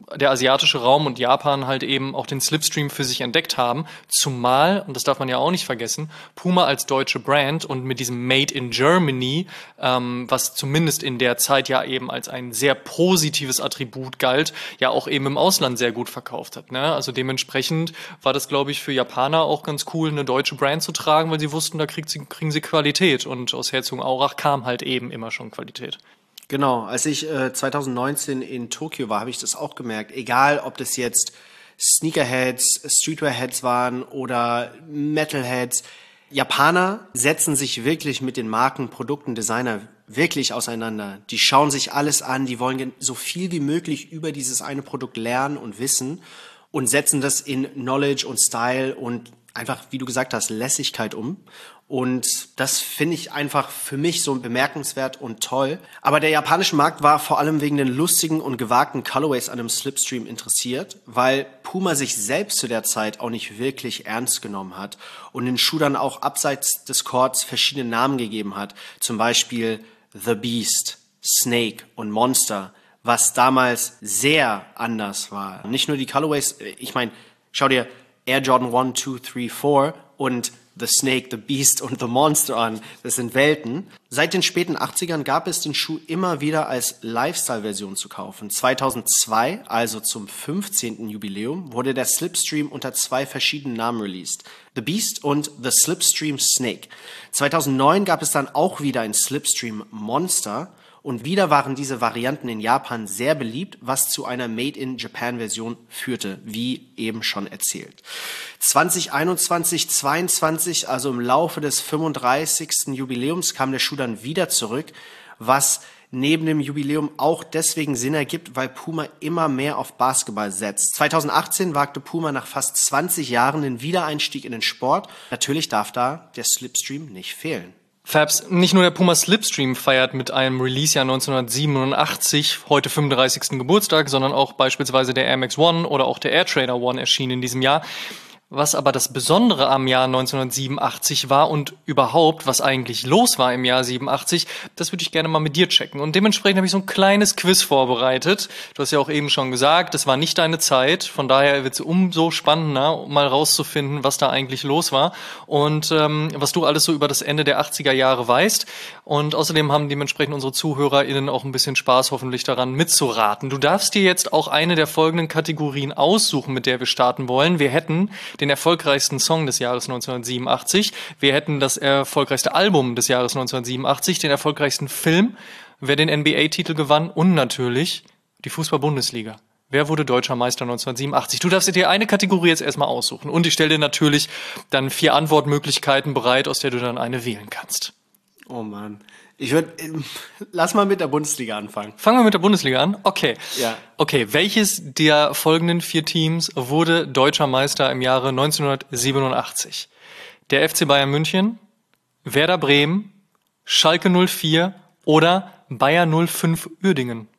der asiatische Raum und Japan halt eben auch den Slipstream für sich entdeckt haben. Zumal, und das darf man ja auch nicht vergessen, Puma als deutsche Brand und mit diesem Made in Germany, ähm, was zumindest in der Zeit ja eben als ein sehr positives Attribut galt, ja auch eben im Ausland sehr gut verkauft hat. Ne? Also dementsprechend war das, glaube ich, für Japaner auch ganz cool, eine deutsche Brand zu tragen, weil sie wussten, da kriegt sie, kriegen sie Qualität. Und aus Herzogenaurach kam halt eben immer schon Qualität. Genau, als ich äh, zwanzig neunzehn in Tokio war, habe ich das auch gemerkt. Egal, ob das jetzt Sneakerheads, Streetwearheads waren oder Metalheads. Japaner setzen sich wirklich mit den Marken, Produkten, Designer wirklich auseinander. Die schauen sich alles an, die wollen so viel wie möglich über dieses eine Produkt lernen und wissen und setzen das in Knowledge und Style und einfach, wie du gesagt hast, Lässigkeit um. Und das finde ich einfach für mich so bemerkenswert und toll. Aber der japanische Markt war vor allem wegen den lustigen und gewagten Colorways an einem Slipstream interessiert, weil Puma sich selbst zu der Zeit auch nicht wirklich ernst genommen hat und den Schuh dann auch abseits des Courts verschiedene Namen gegeben hat. Zum Beispiel The Beast, Snake und Monster, was damals sehr anders war. Nicht nur die Colorways, ich meine, schau dir Air Jordan eins, zwei, drei, vier und The Snake, The Beast und The Monster an. Das sind Welten. Seit den späten achtzigern gab es den Schuh immer wieder als Lifestyle-Version zu kaufen. zweitausendzwei, also zum fünfzehnten Jubiläum, wurde der Slipstream unter zwei verschiedenen Namen released. The Beast und The Slipstream Snake. zweitausendneun gab es dann auch wieder ein Slipstream Monster. Und wieder waren diese Varianten in Japan sehr beliebt, was zu einer Made-in-Japan-Version führte, wie eben schon erzählt. zwanzig einundzwanzig, zweiundzwanzig, also im Laufe des fünfunddreißigsten Jubiläums, kam der Schuh dann wieder zurück, was neben dem Jubiläum auch deswegen Sinn ergibt, weil Puma immer mehr auf Basketball setzt. zweitausendachtzehn wagte Puma nach fast zwanzig Jahren den Wiedereinstieg in den Sport. Natürlich darf da der Slipstream nicht fehlen. Fabs, nicht nur der Puma Slipstream feiert mit einem Releasejahr neunzehnhundertsiebenundachtzig heute fünfunddreißigsten Geburtstag, sondern auch beispielsweise der Air Max One oder auch der Air Trainer One erschienen in diesem Jahr. Was aber das Besondere am Jahr neunzehnhundertsiebenundachtzig war und überhaupt, was eigentlich los war im Jahr siebenundachtzig, das würde ich gerne mal mit dir checken. Und dementsprechend habe ich so ein kleines Quiz vorbereitet. Du hast ja auch eben schon gesagt, das war nicht deine Zeit. Von daher wird es umso spannender, um mal rauszufinden, was da eigentlich los war und ähm, was du alles so über das Ende der achtziger Jahre weißt. Und außerdem haben dementsprechend unsere ZuhörerInnen auch ein bisschen Spaß hoffentlich daran mitzuraten. Du darfst dir jetzt auch eine der folgenden Kategorien aussuchen, mit der wir starten wollen. Wir hätten den erfolgreichsten Song des Jahres neunzehnhundertsiebenundachtzig. Wir hätten das erfolgreichste Album des Jahres neunzehnhundertsiebenundachtzig, den erfolgreichsten Film, wer den N B A-Titel gewann und natürlich die Fußball-Bundesliga. Wer wurde deutscher Meister neunzehnhundertsiebenundachtzig? Du darfst dir eine Kategorie jetzt erstmal aussuchen und ich stelle dir natürlich dann vier Antwortmöglichkeiten bereit, aus der du dann eine wählen kannst. Oh Mann. Ich würde, lass mal mit der Bundesliga anfangen. Fangen wir mit der Bundesliga an? Okay. Ja. Okay, welches der folgenden vier Teams wurde deutscher Meister im Jahre neunzehnhundertsiebenundachtzig? Der F C Bayern München, Werder Bremen, Schalke null vier oder Bayer null fünf Uerdingen?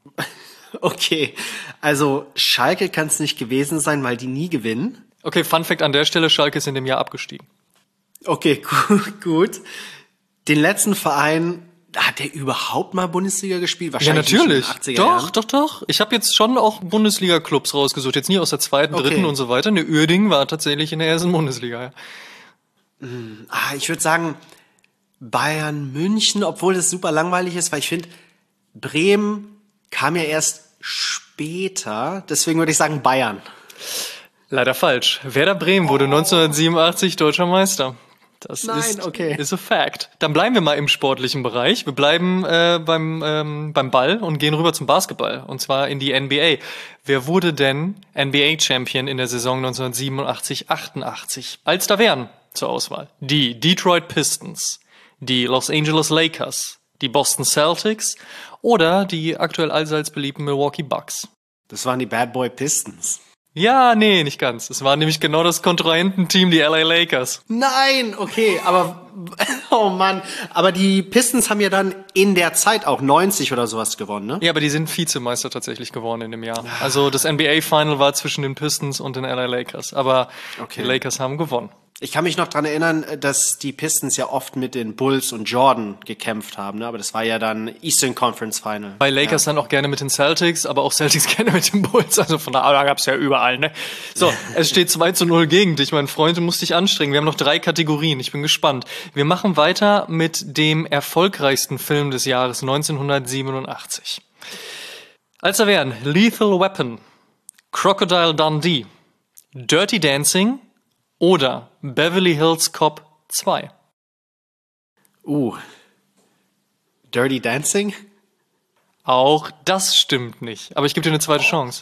Okay, also Schalke kann es nicht gewesen sein, weil die nie gewinnen. Okay, Fun Fact an der Stelle, Schalke ist in dem Jahr abgestiegen. Okay, gut, gut. Den letzten Verein, hat der überhaupt mal Bundesliga gespielt? Wahrscheinlich ja, natürlich. Nicht in den achtziger doch, Jahren. doch, doch. Ich habe jetzt schon auch Bundesliga-Clubs rausgesucht. Jetzt nie aus der zweiten, Okay. dritten und so weiter. Ne, Uerdingen war tatsächlich in der ersten Bundesliga. Ja. Ah, ich würde sagen Bayern München, obwohl das super langweilig ist, weil ich finde, Bremen kam ja erst später. Deswegen würde ich sagen Bayern. Leider falsch. Werder Bremen wurde neunzehnhundertsiebenundachtzig deutscher Meister. Das Nein, ist, okay. ist a fact. Dann bleiben wir mal im sportlichen Bereich. Wir bleiben äh, beim ähm, beim Ball und gehen rüber zum Basketball. Und zwar in die N B A. Wer wurde denn N B A-Champion in der Saison neunzehnhundertsiebenundachtzig achtundachtzig? Als da wären zur Auswahl die Detroit Pistons, die Los Angeles Lakers, die Boston Celtics oder die aktuell allseits beliebten Milwaukee Bucks. Das waren die Bad Boy Pistons. Ja, nee, nicht ganz. Es war nämlich genau das Kontrahententeam, die L A Lakers. Nein, okay, aber oh Mann, aber die Pistons haben ja dann in der Zeit auch neunzig oder sowas gewonnen, ne? Ja, aber die sind Vizemeister tatsächlich geworden in dem Jahr. Also das N B A-Final war zwischen den Pistons und den L A Lakers, aber Okay. die Lakers haben gewonnen. Ich kann mich noch dran erinnern, dass die Pistons ja oft mit den Bulls und Jordan gekämpft haben, ne? Aber das war ja dann Eastern Conference Final. Bei Lakers ja. dann auch gerne mit den Celtics, aber auch Celtics gerne mit den Bulls. Also von da, da gab's ja überall, ne? So, es steht zwei zu null gegen dich, mein Freund. Du musst dich anstrengen. Wir haben noch drei Kategorien. Ich bin gespannt. Wir machen weiter mit dem erfolgreichsten Film des Jahres neunzehnhundertsiebenundachtzig. Als da wären Lethal Weapon, Crocodile Dundee, Dirty Dancing oder Beverly Hills Cop zwei. Uh. Dirty Dancing? Auch das stimmt nicht. Aber ich gebe dir eine zweite oh. Chance.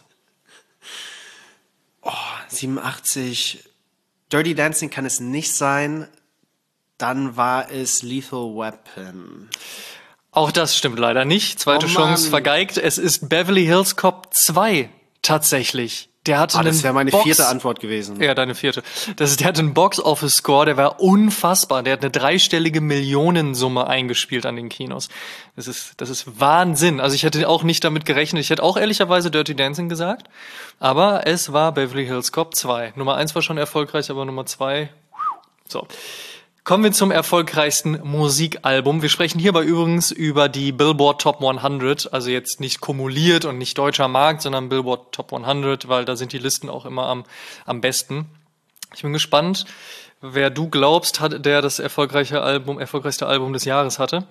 Oh, siebenundachtzig. Dirty Dancing kann es nicht sein. Dann war es Lethal Weapon. Auch das stimmt leider nicht. Zweite oh, Chance vergeigt. Es ist Beverly Hills Cop zwei tatsächlich. Der hatte ah, das wäre meine Box- vierte Antwort gewesen. Ja, deine vierte. Das ist, der hatte einen Box-Office-Score, der war unfassbar. Der hat eine dreistellige Millionensumme eingespielt an den Kinos. Das ist, das ist Wahnsinn. Also ich hätte auch nicht damit gerechnet. Ich hätte auch ehrlicherweise Dirty Dancing gesagt. Aber es war Beverly Hills Cop zwei. Nummer eins war schon erfolgreich, aber Nummer zwei, so. Kommen wir zum erfolgreichsten Musikalbum. Wir sprechen hierbei übrigens über die Billboard Top hundert, also jetzt nicht kumuliert und nicht deutscher Markt, sondern Billboard Top hundert, weil da sind die Listen auch immer am, am besten. Ich bin gespannt, wer du glaubst, hat, der das erfolgreiche Album, erfolgreichste Album des Jahres hatte.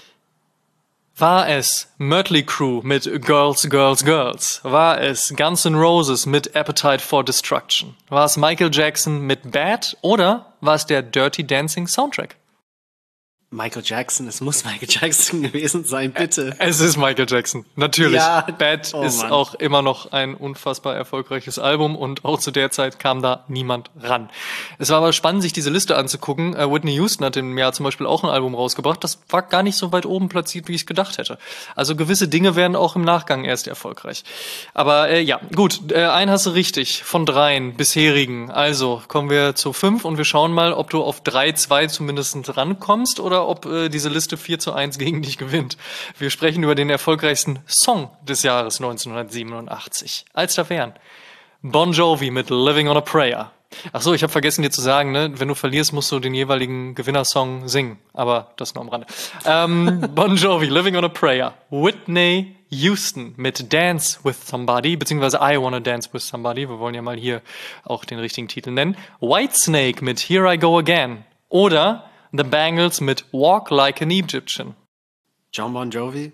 War es Mötley Crüe mit Girls, Girls, Girls? War es Guns N' Roses mit Appetite for Destruction? War es Michael Jackson mit Bad? Oder war es der Dirty Dancing Soundtrack? Michael Jackson, es muss Michael Jackson gewesen sein, bitte. Es ist Michael Jackson, natürlich. Ja. Bad Oh, ist Mann. auch immer noch ein unfassbar erfolgreiches Album und auch zu der Zeit kam da niemand ran. Es war aber spannend, sich diese Liste anzugucken. Äh, Whitney Houston hat im Jahr zum Beispiel auch ein Album rausgebracht. Das war gar nicht so weit oben platziert, wie ich es gedacht hätte. Also gewisse Dinge werden auch im Nachgang erst erfolgreich. Aber äh, ja, gut, äh, einen hast du richtig von dreien bisherigen. Also kommen wir zu fünf und wir schauen mal, ob du auf drei zwei zumindest rankommst oder ob äh, diese Liste vier zu eins gegen dich gewinnt. Wir sprechen über den erfolgreichsten Song des Jahres neunzehnhundertsiebenundachtzig. Als da wären Bon Jovi mit Living on a Prayer. Ach so, ich habe vergessen dir zu sagen, ne, wenn du verlierst, musst du den jeweiligen Gewinnersong singen. Aber das nur am Rande. Ähm, Bon Jovi, Living on a Prayer. Whitney Houston mit Dance with Somebody, beziehungsweise I Wanna Dance with Somebody. Wir wollen ja mal hier auch den richtigen Titel nennen. Whitesnake mit Here I Go Again. Oder The Bangles mit Walk Like an Egyptian. John Bon Jovi?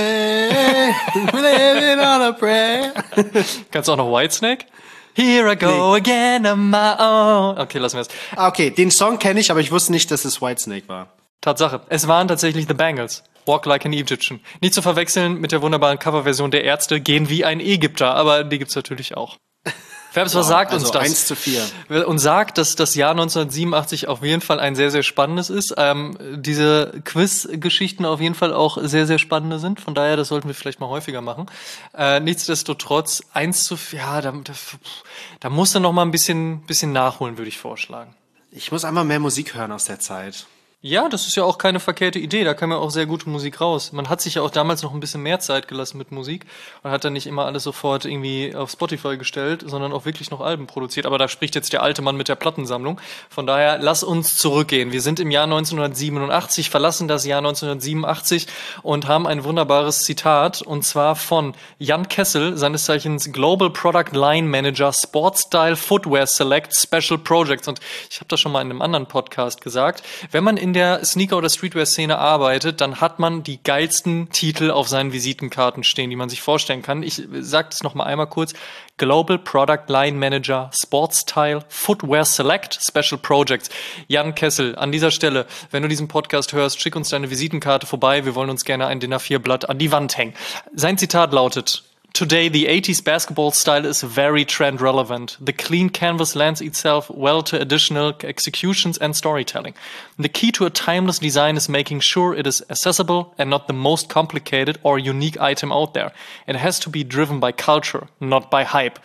Hey, living on a prayer. Kannst du auch noch Whitesnake? Here I go nee. again on my own. Okay, lassen wir es. Ah, okay, den Song kenne ich, aber ich wusste nicht, dass es Whitesnake war. Tatsache, es waren tatsächlich The Bangles. Walk Like an Egyptian. Nicht zu verwechseln mit der wunderbaren Coverversion der Ärzte, Gehen wie ein Ägypter, aber die gibt's natürlich auch. Fabs, was Wow, sagt also uns das? eins zu vier. Und sagt, dass das Jahr neunzehnhundertsiebenundachtzig auf jeden Fall ein sehr, sehr spannendes ist. Ähm, diese Quiz-Geschichten auf jeden Fall auch sehr, sehr spannende sind. Von daher, das sollten wir vielleicht mal häufiger machen. Äh, nichtsdestotrotz, eins zu vier, ja, da, da, da musst du noch mal ein bisschen, bisschen nachholen, würde ich vorschlagen. Ich muss einmal mehr Musik hören aus der Zeit. Ja, das ist ja auch keine verkehrte Idee. Da kam ja auch sehr gute Musik raus. Man hat sich ja auch damals noch ein bisschen mehr Zeit gelassen mit Musik und hat dann nicht immer alles sofort irgendwie auf Spotify gestellt, sondern auch wirklich noch Alben produziert. Aber da spricht jetzt der alte Mann mit der Plattensammlung. Von daher, lass uns zurückgehen. Wir sind im Jahr neunzehnhundertsiebenundachtzig, verlassen das Jahr neunzehnhundertsiebenundachtzig und haben ein wunderbares Zitat, und zwar von Jan Kessel, seines Zeichens Global Product Line Manager, Sportstyle Footwear Select Special Projects. Und ich habe das schon mal in einem anderen Podcast gesagt. Wenn man in in der Sneaker- oder Streetwear-Szene arbeitet, dann hat man die geilsten Titel auf seinen Visitenkarten stehen, die man sich vorstellen kann. Ich sage das noch mal einmal kurz. Global Product Line Manager, Sportstyle, Footwear Select, Special Projects. Jan Kessel, an dieser Stelle, wenn du diesen Podcast hörst, schick uns deine Visitenkarte vorbei. Wir wollen uns gerne ein D I N A vier Blatt an die Wand hängen. Sein Zitat lautet: Today, the eighties basketball style is very trend relevant. The clean canvas lends itself well to additional executions and storytelling. The key to a timeless design is making sure it is accessible and not the most complicated or unique item out there. It has to be driven by culture, not by hype.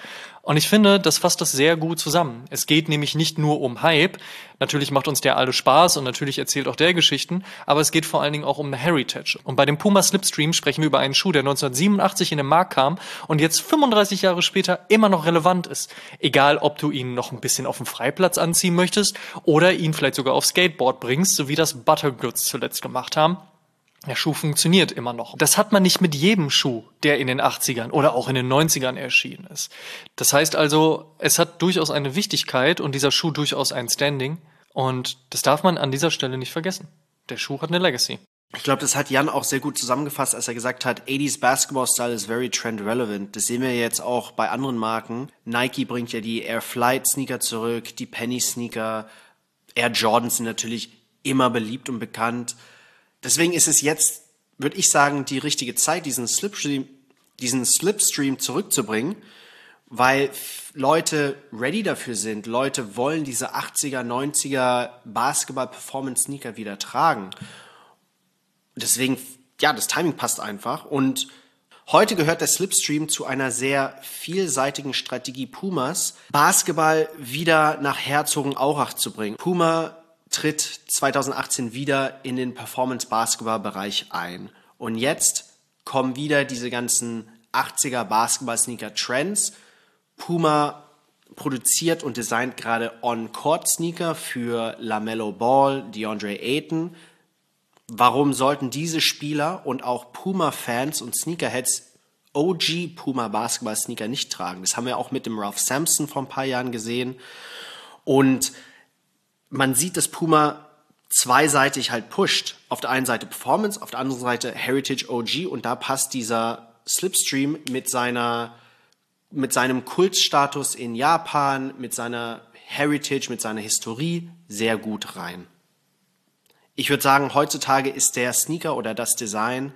Und ich finde, das fasst das sehr gut zusammen. Es geht nämlich nicht nur um Hype. Natürlich macht uns der alle Spaß und natürlich erzählt auch der Geschichten, aber es geht vor allen Dingen auch um eine Heritage. Und bei dem Puma Slipstream sprechen wir über einen Schuh, der neunzehnhundertsiebenundachtzig in den Markt kam und jetzt fünfunddreißig Jahre später immer noch relevant ist. Egal, ob du ihn noch ein bisschen auf dem Freiplatz anziehen möchtest oder ihn vielleicht sogar aufs Skateboard bringst, so wie das Buttergoods zuletzt gemacht haben. Der Schuh funktioniert immer noch. Das hat man nicht mit jedem Schuh, der in den achtzigern oder auch in den neunzigern erschienen ist. Das heißt also, es hat durchaus eine Wichtigkeit und dieser Schuh durchaus ein Standing. Und das darf man an dieser Stelle nicht vergessen. Der Schuh hat eine Legacy. Ich glaube, das hat Jan auch sehr gut zusammengefasst, als er gesagt hat, achtziger Basketball Style is very trend relevant. Das sehen wir jetzt auch bei anderen Marken. Nike bringt ja die Air Flight Sneaker zurück, die Penny Sneaker, Air Jordans sind natürlich immer beliebt und bekannt. Deswegen ist es jetzt, würde ich sagen, die richtige Zeit, diesen Slipstream, diesen Slipstream zurückzubringen, weil Leute ready dafür sind. Leute wollen diese achtziger, neunziger Basketball-Performance-Sneaker wieder tragen. Deswegen, ja, das Timing passt einfach. Und heute gehört der Slipstream zu einer sehr vielseitigen Strategie Pumas, Basketball wieder nach Herzogenaurach zu bringen. Puma tritt zweitausendachtzehn wieder in den Performance-Basketball-Bereich ein. Und jetzt kommen wieder diese ganzen achtziger Basketball-Sneaker-Trends. Puma produziert und designt gerade On-Court-Sneaker für LaMelo Ball, DeAndre Ayton. Warum sollten diese Spieler und auch Puma-Fans und Sneakerheads O G Puma-Basketball-Sneaker nicht tragen? Das haben wir auch mit dem Ralph Sampson vor ein paar Jahren gesehen. Und man sieht, dass Puma zweiseitig halt pusht. Auf der einen Seite Performance, auf der anderen Seite Heritage O G und da passt dieser Slipstream mit seiner, mit seinem Kultstatus in Japan, mit seiner Heritage, mit seiner Historie sehr gut rein. Ich würde sagen, heutzutage ist der Sneaker oder das Design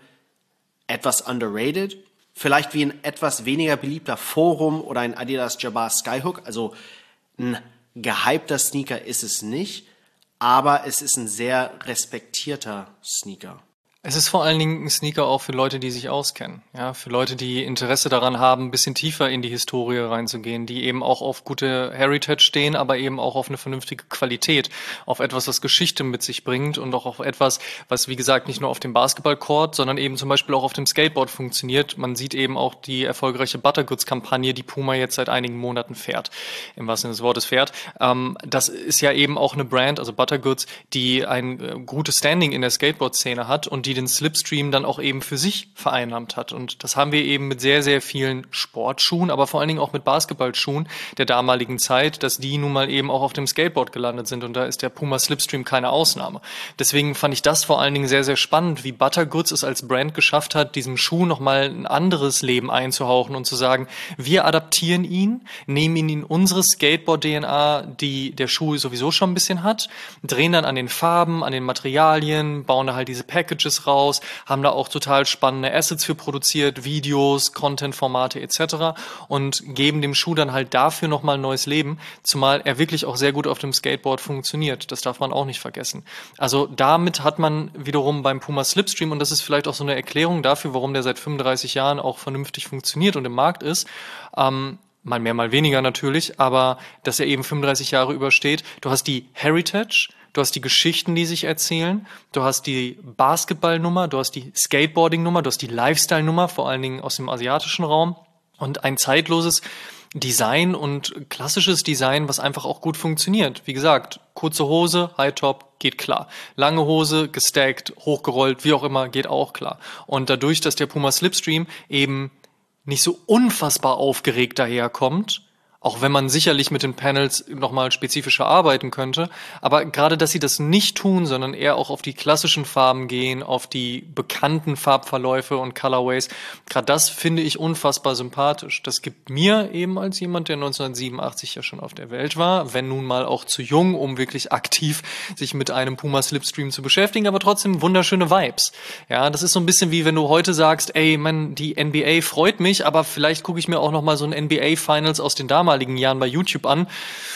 etwas underrated. Vielleicht wie ein etwas weniger beliebter Forum oder ein Adidas Jabbar Skyhook, also ein gehypter Sneaker ist es nicht, aber es ist ein sehr respektierter Sneaker. Es ist vor allen Dingen ein Sneaker auch für Leute, die sich auskennen. Ja, für Leute, die Interesse daran haben, ein bisschen tiefer in die Historie reinzugehen, die eben auch auf gute Heritage stehen, aber eben auch auf eine vernünftige Qualität, auf etwas, was Geschichte mit sich bringt und auch auf etwas, was, wie gesagt, nicht nur auf dem Basketballcourt, sondern eben zum Beispiel auch auf dem Skateboard funktioniert. Man sieht eben auch die erfolgreiche Buttergoods-Kampagne, die Puma jetzt seit einigen Monaten fährt, im wahrsten Sinne des Wortes fährt. Ähm, das ist ja eben auch eine Brand, also Buttergoods, die ein äh, gutes Standing in der Skateboard-Szene hat und die den Slipstream dann auch eben für sich vereinnahmt hat. Und das haben wir eben mit sehr, sehr vielen Sportschuhen, aber vor allen Dingen auch mit Basketballschuhen der damaligen Zeit, dass die nun mal eben auch auf dem Skateboard gelandet sind. Und da ist der Puma Slipstream keine Ausnahme. Deswegen fand ich das vor allen Dingen sehr, sehr spannend, wie Buttergoods es als Brand geschafft hat, diesem Schuh nochmal ein anderes Leben einzuhauchen und zu sagen, wir adaptieren ihn, nehmen ihn in unsere Skateboard-D N A, die der Schuh sowieso schon ein bisschen hat, drehen dann an den Farben, an den Materialien, bauen da halt diese Packages raus, haben da auch total spannende Assets für produziert, Videos, Content-Formate et cetera und geben dem Schuh dann halt dafür nochmal ein neues Leben, zumal er wirklich auch sehr gut auf dem Skateboard funktioniert. Das darf man auch nicht vergessen. Also damit hat man wiederum beim Puma Slipstream, und das ist vielleicht auch so eine Erklärung dafür, warum der seit fünfunddreißig Jahren auch vernünftig funktioniert und im Markt ist, ähm, mal mehr, mal weniger natürlich, aber dass er eben fünfunddreißig Jahre übersteht. Du hast die Heritage, du hast die Geschichten, die sich erzählen, du hast die Basketballnummer, du hast die Skateboarding-Nummer, du hast die Lifestyle-Nummer, vor allen Dingen aus dem asiatischen Raum und ein zeitloses Design und klassisches Design, was einfach auch gut funktioniert. Wie gesagt, kurze Hose, High Top, geht klar. Lange Hose, gestackt, hochgerollt, wie auch immer, geht auch klar. Und dadurch, dass der Puma Slipstream eben nicht so unfassbar aufgeregt daherkommt, auch wenn man sicherlich mit den Panels nochmal spezifischer arbeiten könnte. Aber gerade, dass sie das nicht tun, sondern eher auch auf die klassischen Farben gehen, auf die bekannten Farbverläufe und Colorways, gerade das finde ich unfassbar sympathisch. Das gibt mir eben als jemand, der neunzehnhundertsiebenundachtzig ja schon auf der Welt war, wenn nun mal auch zu jung, um wirklich aktiv sich mit einem Puma Slipstream zu beschäftigen, aber trotzdem wunderschöne Vibes. Ja, das ist so ein bisschen wie, wenn du heute sagst, ey, man, die N B A freut mich, aber vielleicht gucke ich mir auch nochmal so ein N B A Finals aus den damaligen Jahren bei YouTube an.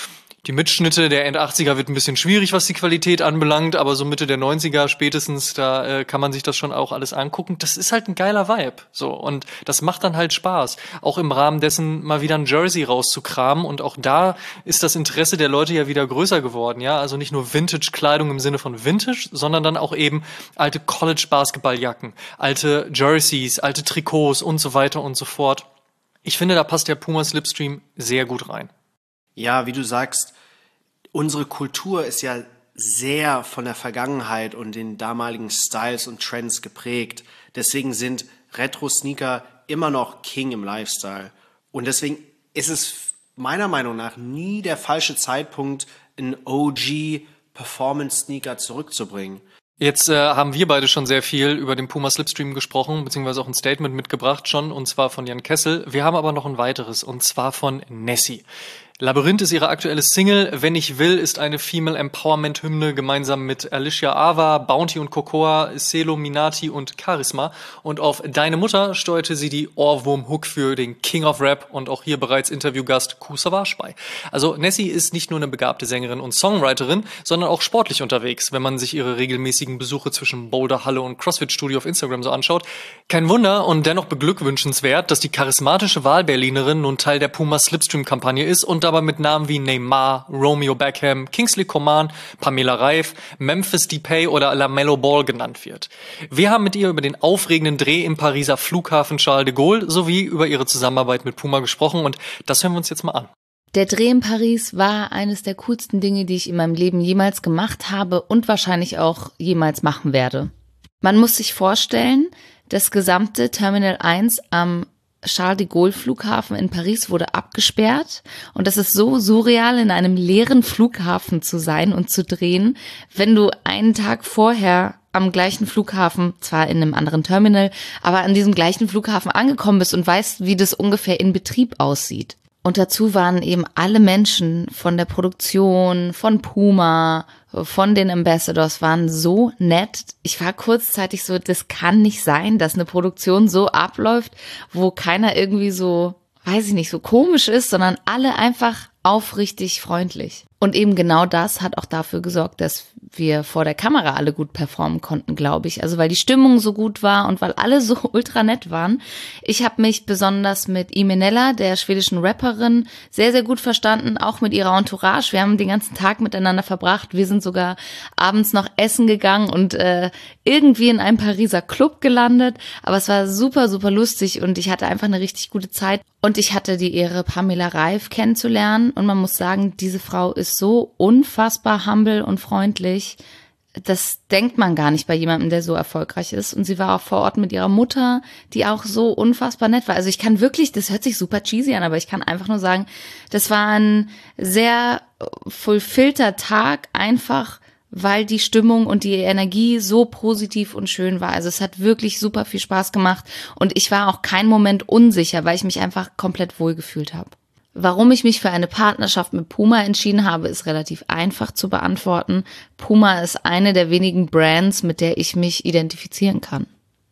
Die Mitschnitte der End-achtziger wird ein bisschen schwierig, was die Qualität anbelangt, aber so Mitte der neunziger spätestens, da äh, kann man sich das schon auch alles angucken. Das ist halt ein geiler Vibe, so, und das macht dann halt Spaß, auch im Rahmen dessen mal wieder ein Jersey rauszukramen, und auch da ist das Interesse der Leute ja wieder größer geworden, ja, also nicht nur Vintage-Kleidung im Sinne von Vintage, sondern dann auch eben alte College-Basketballjacken, alte Jerseys, alte Trikots und so weiter und so fort. Ich finde, da passt der Puma Slipstream sehr gut rein. Ja, wie du sagst, unsere Kultur ist ja sehr von der Vergangenheit und den damaligen Styles und Trends geprägt. Deswegen sind Retro-Sneaker immer noch King im Lifestyle. Und deswegen ist es meiner Meinung nach nie der falsche Zeitpunkt, einen O G-Performance-Sneaker zurückzubringen. Jetzt äh, haben wir beide schon sehr viel über den Puma Slipstream gesprochen, beziehungsweise auch ein Statement mitgebracht schon, und zwar von Jan Kessel. Wir haben aber noch ein weiteres, und zwar von Nessie. Labyrinth ist ihre aktuelle Single. Wenn ich will ist eine Female Empowerment Hymne gemeinsam mit Alicia Ava, Bounty und Cocoa, Celo Minati und Charisma. Und auf Deine Mutter steuerte sie die Ohrwurm-Hook für den King of Rap und auch hier bereits Interviewgast Koos Savas bei. Also Nessie ist nicht nur eine begabte Sängerin und Songwriterin, sondern auch sportlich unterwegs, wenn man sich ihre regelmäßigen Besuche zwischen Boulder Halle und CrossFit Studio auf Instagram so anschaut. Kein Wunder und dennoch beglückwünschenswert, dass die charismatische Wahlberlinerin nun Teil der Puma Slipstream-Kampagne ist und dabei mit Namen wie Neymar, Romeo Beckham, Kingsley Coman, Pamela Reif, Memphis Depay oder LaMelo Ball genannt wird. Wir haben mit ihr über den aufregenden Dreh im Pariser Flughafen Charles de Gaulle sowie über ihre Zusammenarbeit mit Puma gesprochen, und das hören wir uns jetzt mal an. Der Dreh in Paris war eines der coolsten Dinge, die ich in meinem Leben jemals gemacht habe und wahrscheinlich auch jemals machen werde. Man muss sich vorstellen, das gesamte Terminal eins am Charles de Gaulle Flughafen in Paris wurde abgesperrt, und das ist so surreal, in einem leeren Flughafen zu sein und zu drehen, wenn du einen Tag vorher am gleichen Flughafen, zwar in einem anderen Terminal, aber an diesem gleichen Flughafen angekommen bist und weißt, wie das ungefähr in Betrieb aussieht. Und dazu waren eben alle Menschen von der Produktion, von Puma, von den Ambassadors waren so nett. Ich war kurzzeitig so, das kann nicht sein, dass eine Produktion so abläuft, wo keiner irgendwie so, weiß ich nicht, so komisch ist, sondern alle einfach aufrichtig freundlich. Und eben genau das hat auch dafür gesorgt, dass wir vor der Kamera alle gut performen konnten, glaube ich. Also weil die Stimmung so gut war und weil alle so ultra nett waren. Ich habe mich besonders mit Imenella, der schwedischen Rapperin, sehr, sehr gut verstanden, auch mit ihrer Entourage. Wir haben den ganzen Tag miteinander verbracht. Wir sind sogar abends noch essen gegangen und äh, irgendwie in einem Pariser Club gelandet. Aber es war super, super lustig und ich hatte einfach eine richtig gute Zeit. Und ich hatte die Ehre, Pamela Reif kennenzulernen. Und man muss sagen, diese Frau ist so unfassbar humble und freundlich. Das denkt man gar nicht bei jemandem, der so erfolgreich ist. Und sie war auch vor Ort mit ihrer Mutter, die auch so unfassbar nett war. Also ich kann wirklich, das hört sich super cheesy an, aber ich kann einfach nur sagen, das war ein sehr fulfillter Tag, einfach weil die Stimmung und die Energie so positiv und schön war. Also es hat wirklich super viel Spaß gemacht und ich war auch keinen Moment unsicher, weil ich mich einfach komplett wohlgefühlt habe. Warum ich mich für eine Partnerschaft mit Puma entschieden habe, ist relativ einfach zu beantworten. Puma ist eine der wenigen Brands, mit der ich mich identifizieren kann.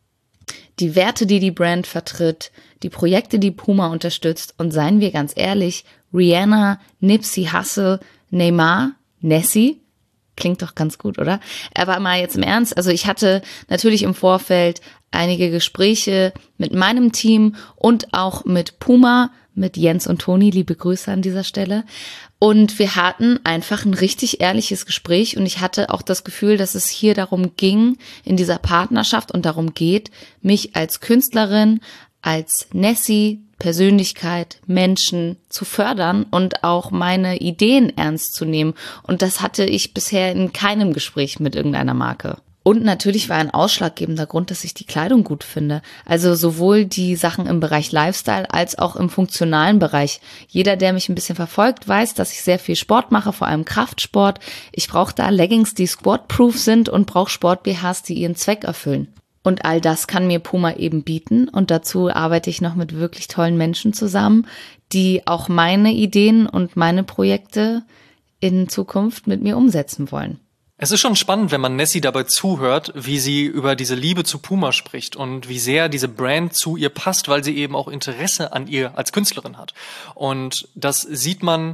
Die Werte, die die Brand vertritt, die Projekte, die Puma unterstützt und seien wir ganz ehrlich, Rihanna, Nipsey Hussle, Neymar, Nessie, klingt doch ganz gut, oder? Aber mal jetzt im Ernst, also ich hatte natürlich im Vorfeld einige Gespräche mit meinem Team und auch mit Puma, mit Jens und Toni, liebe Grüße an dieser Stelle. Und wir hatten einfach ein richtig ehrliches Gespräch und ich hatte auch das Gefühl, dass es hier darum ging, in dieser Partnerschaft und darum geht, mich als Künstlerin, als Nessie, Persönlichkeit, Menschen zu fördern und auch meine Ideen ernst zu nehmen. Und das hatte ich bisher in keinem Gespräch mit irgendeiner Marke. Und natürlich war ein ausschlaggebender Grund, dass ich die Kleidung gut finde. Also sowohl die Sachen im Bereich Lifestyle als auch im funktionalen Bereich. Jeder, der mich ein bisschen verfolgt, weiß, dass ich sehr viel Sport mache, vor allem Kraftsport. Ich brauche da Leggings, die squat-proof sind und brauche Sport-B Hs, die ihren Zweck erfüllen. Und all das kann mir Puma eben bieten. Und dazu arbeite ich noch mit wirklich tollen Menschen zusammen, die auch meine Ideen und meine Projekte in Zukunft mit mir umsetzen wollen. Es ist schon spannend, wenn man Nessie dabei zuhört, wie sie über diese Liebe zu Puma spricht und wie sehr diese Brand zu ihr passt, weil sie eben auch Interesse an ihr als Künstlerin hat. Und das sieht man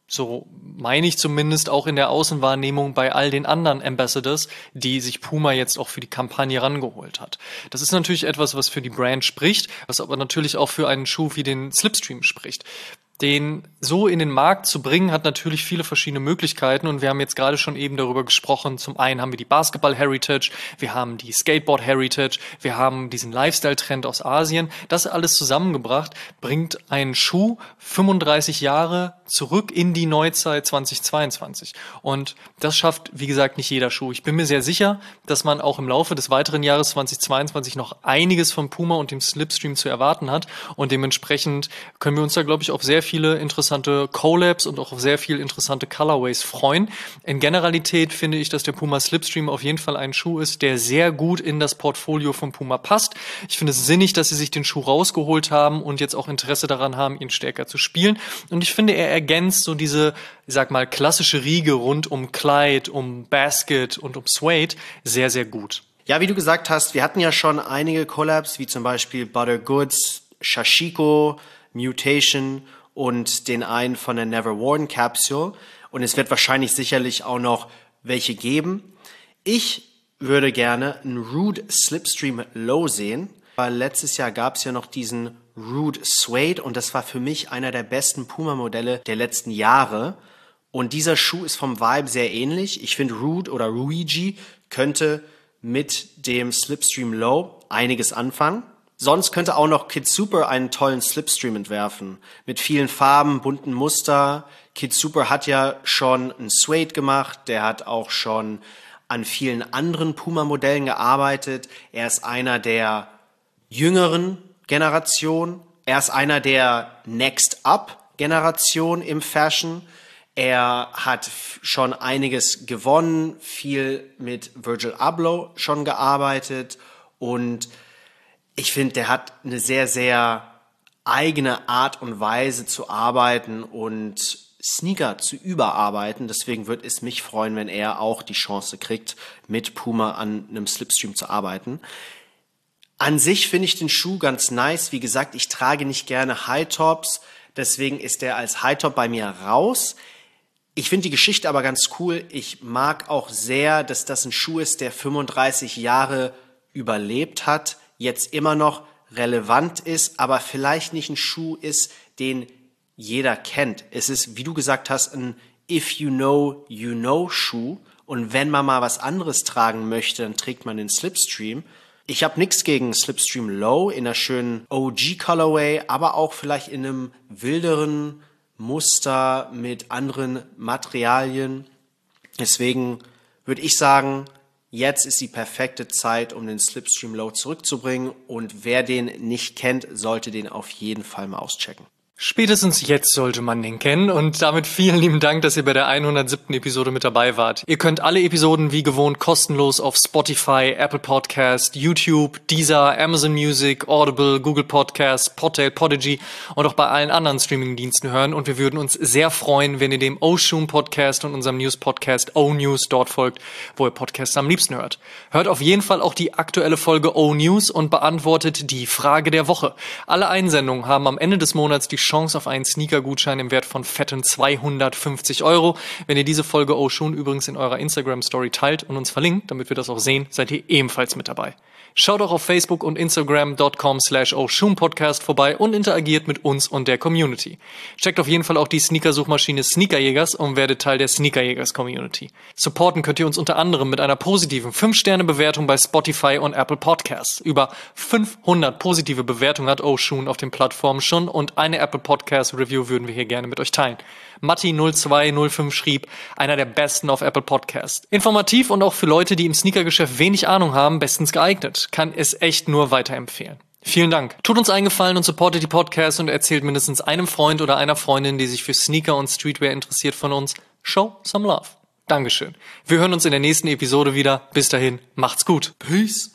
So meine ich zumindest auch in der Außenwahrnehmung bei all den anderen Ambassadors, die sich Puma jetzt auch für die Kampagne rangeholt hat. Das ist natürlich etwas, was für die Brand spricht, was aber natürlich auch für einen Schuh wie den Slipstream spricht. Den so in den Markt zu bringen, hat natürlich viele verschiedene Möglichkeiten und wir haben jetzt gerade schon eben darüber gesprochen. Zum einen haben wir die Basketball-Heritage, wir haben die Skateboard-Heritage, wir haben diesen Lifestyle-Trend aus Asien. Das alles zusammengebracht bringt einen Schuh fünfunddreißig Jahre zurück in die Neuzeit zweitausendzweiundzwanzig. Und das schafft, wie gesagt, nicht jeder Schuh. Ich bin mir sehr sicher, dass man auch im Laufe des weiteren Jahres zweitausendzweiundzwanzig noch einiges von Puma und dem Slipstream zu erwarten hat und dementsprechend können wir uns da, glaube ich, auf sehr viele interessante Collabs und auch auf sehr viel interessante Colorways freuen. In Generalität finde ich, dass der Puma Slipstream auf jeden Fall ein Schuh ist, der sehr gut in das Portfolio von Puma passt. Ich finde es sinnig, dass sie sich den Schuh rausgeholt haben und jetzt auch Interesse daran haben, ihn stärker zu spielen. Und ich finde, er ergänzt so diese, ich sag mal, klassische Riege rund um Clyde, um Basket und um Suede sehr, sehr gut. Ja, wie du gesagt hast, wir hatten ja schon einige Collabs, wie zum Beispiel Butter Goods, Shashiko, Mutation und den einen von der Never Worn Capsule. Und es wird wahrscheinlich sicherlich auch noch welche geben. Ich würde gerne einen Rude Slipstream Low sehen, weil letztes Jahr gab es ja noch diesen Rude Suede und das war für mich einer der besten Puma-Modelle der letzten Jahre. Und dieser Schuh ist vom Vibe sehr ähnlich. Ich finde, Rude oder Ruigi könnte mit dem Slipstream Low einiges anfangen. Sonst könnte auch noch Kid Super einen tollen Slipstream entwerfen. Mit vielen Farben, bunten Muster. Kid Super hat ja schon einen Suede gemacht. Der hat auch schon an vielen anderen Puma-Modellen gearbeitet. Er ist einer der jüngeren Generation. Er ist einer der Next-Up-Generation im Fashion. Er hat schon einiges gewonnen, viel mit Virgil Abloh schon gearbeitet und ich finde, der hat eine sehr, sehr eigene Art und Weise zu arbeiten und Sneaker zu überarbeiten. Deswegen würde es mich freuen, wenn er auch die Chance kriegt, mit Puma an einem Slipstream zu arbeiten. An sich finde ich den Schuh ganz nice. Wie gesagt, ich trage nicht gerne High-Tops. Deswegen ist der als High-Top bei mir raus. Ich finde die Geschichte aber ganz cool. Ich mag auch sehr, dass das ein Schuh ist, der fünfunddreißig Jahre überlebt hat, jetzt immer noch relevant ist, aber vielleicht nicht ein Schuh ist, den jeder kennt. Es ist, wie du gesagt hast, ein If you know, you know Schuh. Und wenn man mal was anderes tragen möchte, dann trägt man den Slipstream. Ich habe nichts gegen Slipstream Low in einer schönen O G Colorway, aber auch vielleicht in einem wilderen Muster mit anderen Materialien. Deswegen würde ich sagen, jetzt ist die perfekte Zeit, um den Slipstream Low zurückzubringen. Und wer den nicht kennt, sollte den auf jeden Fall mal auschecken. Spätestens jetzt sollte man den kennen und damit vielen lieben Dank, dass ihr bei der hundertsiebten Episode mit dabei wart. Ihr könnt alle Episoden wie gewohnt kostenlos auf Spotify, Apple Podcast, YouTube, Deezer, Amazon Music, Audible, Google Podcast, Podtail, Podigy und auch bei allen anderen Streamingdiensten hören und wir würden uns sehr freuen, wenn ihr dem O-Shoom Podcast und unserem News-Podcast O-News dort folgt, wo ihr Podcasts am liebsten hört. Hört auf jeden Fall auch die aktuelle Folge O-News und beantwortet die Frage der Woche. Alle Einsendungen haben am Ende des Monats die Chance auf einen Sneaker-Gutschein im Wert von fetten zweihundertfünfzig Euro. Wenn ihr diese Folge auch schon übrigens in eurer Instagram-Story teilt und uns verlinkt, damit wir das auch sehen, seid ihr ebenfalls mit dabei. Schaut auch auf Facebook und Instagram dot com slash Oshun-Podcast vorbei und interagiert mit uns und der Community. Checkt auf jeden Fall auch die Sneaker-Suchmaschine Sneakerjägers und werdet Teil der Sneakerjägers-Community. Supporten könnt ihr uns unter anderem mit einer positiven fünf Sterne Bewertung bei Spotify und Apple Podcasts. Über fünfhundert positive Bewertungen hat Oshun auf den Plattformen schon und eine Apple Podcast Review würden wir hier gerne mit euch teilen. Matti null zwei null fünf schrieb, einer der besten auf Apple Podcast. Informativ und auch für Leute, die im Sneakergeschäft wenig Ahnung haben, bestens geeignet. Kann es echt nur weiterempfehlen. Vielen Dank. Tut uns einen Gefallen und supportet die Podcasts und erzählt mindestens einem Freund oder einer Freundin, die sich für Sneaker und Streetwear interessiert von uns. Show some love. Dankeschön. Wir hören uns in der nächsten Episode wieder. Bis dahin, macht's gut. Peace.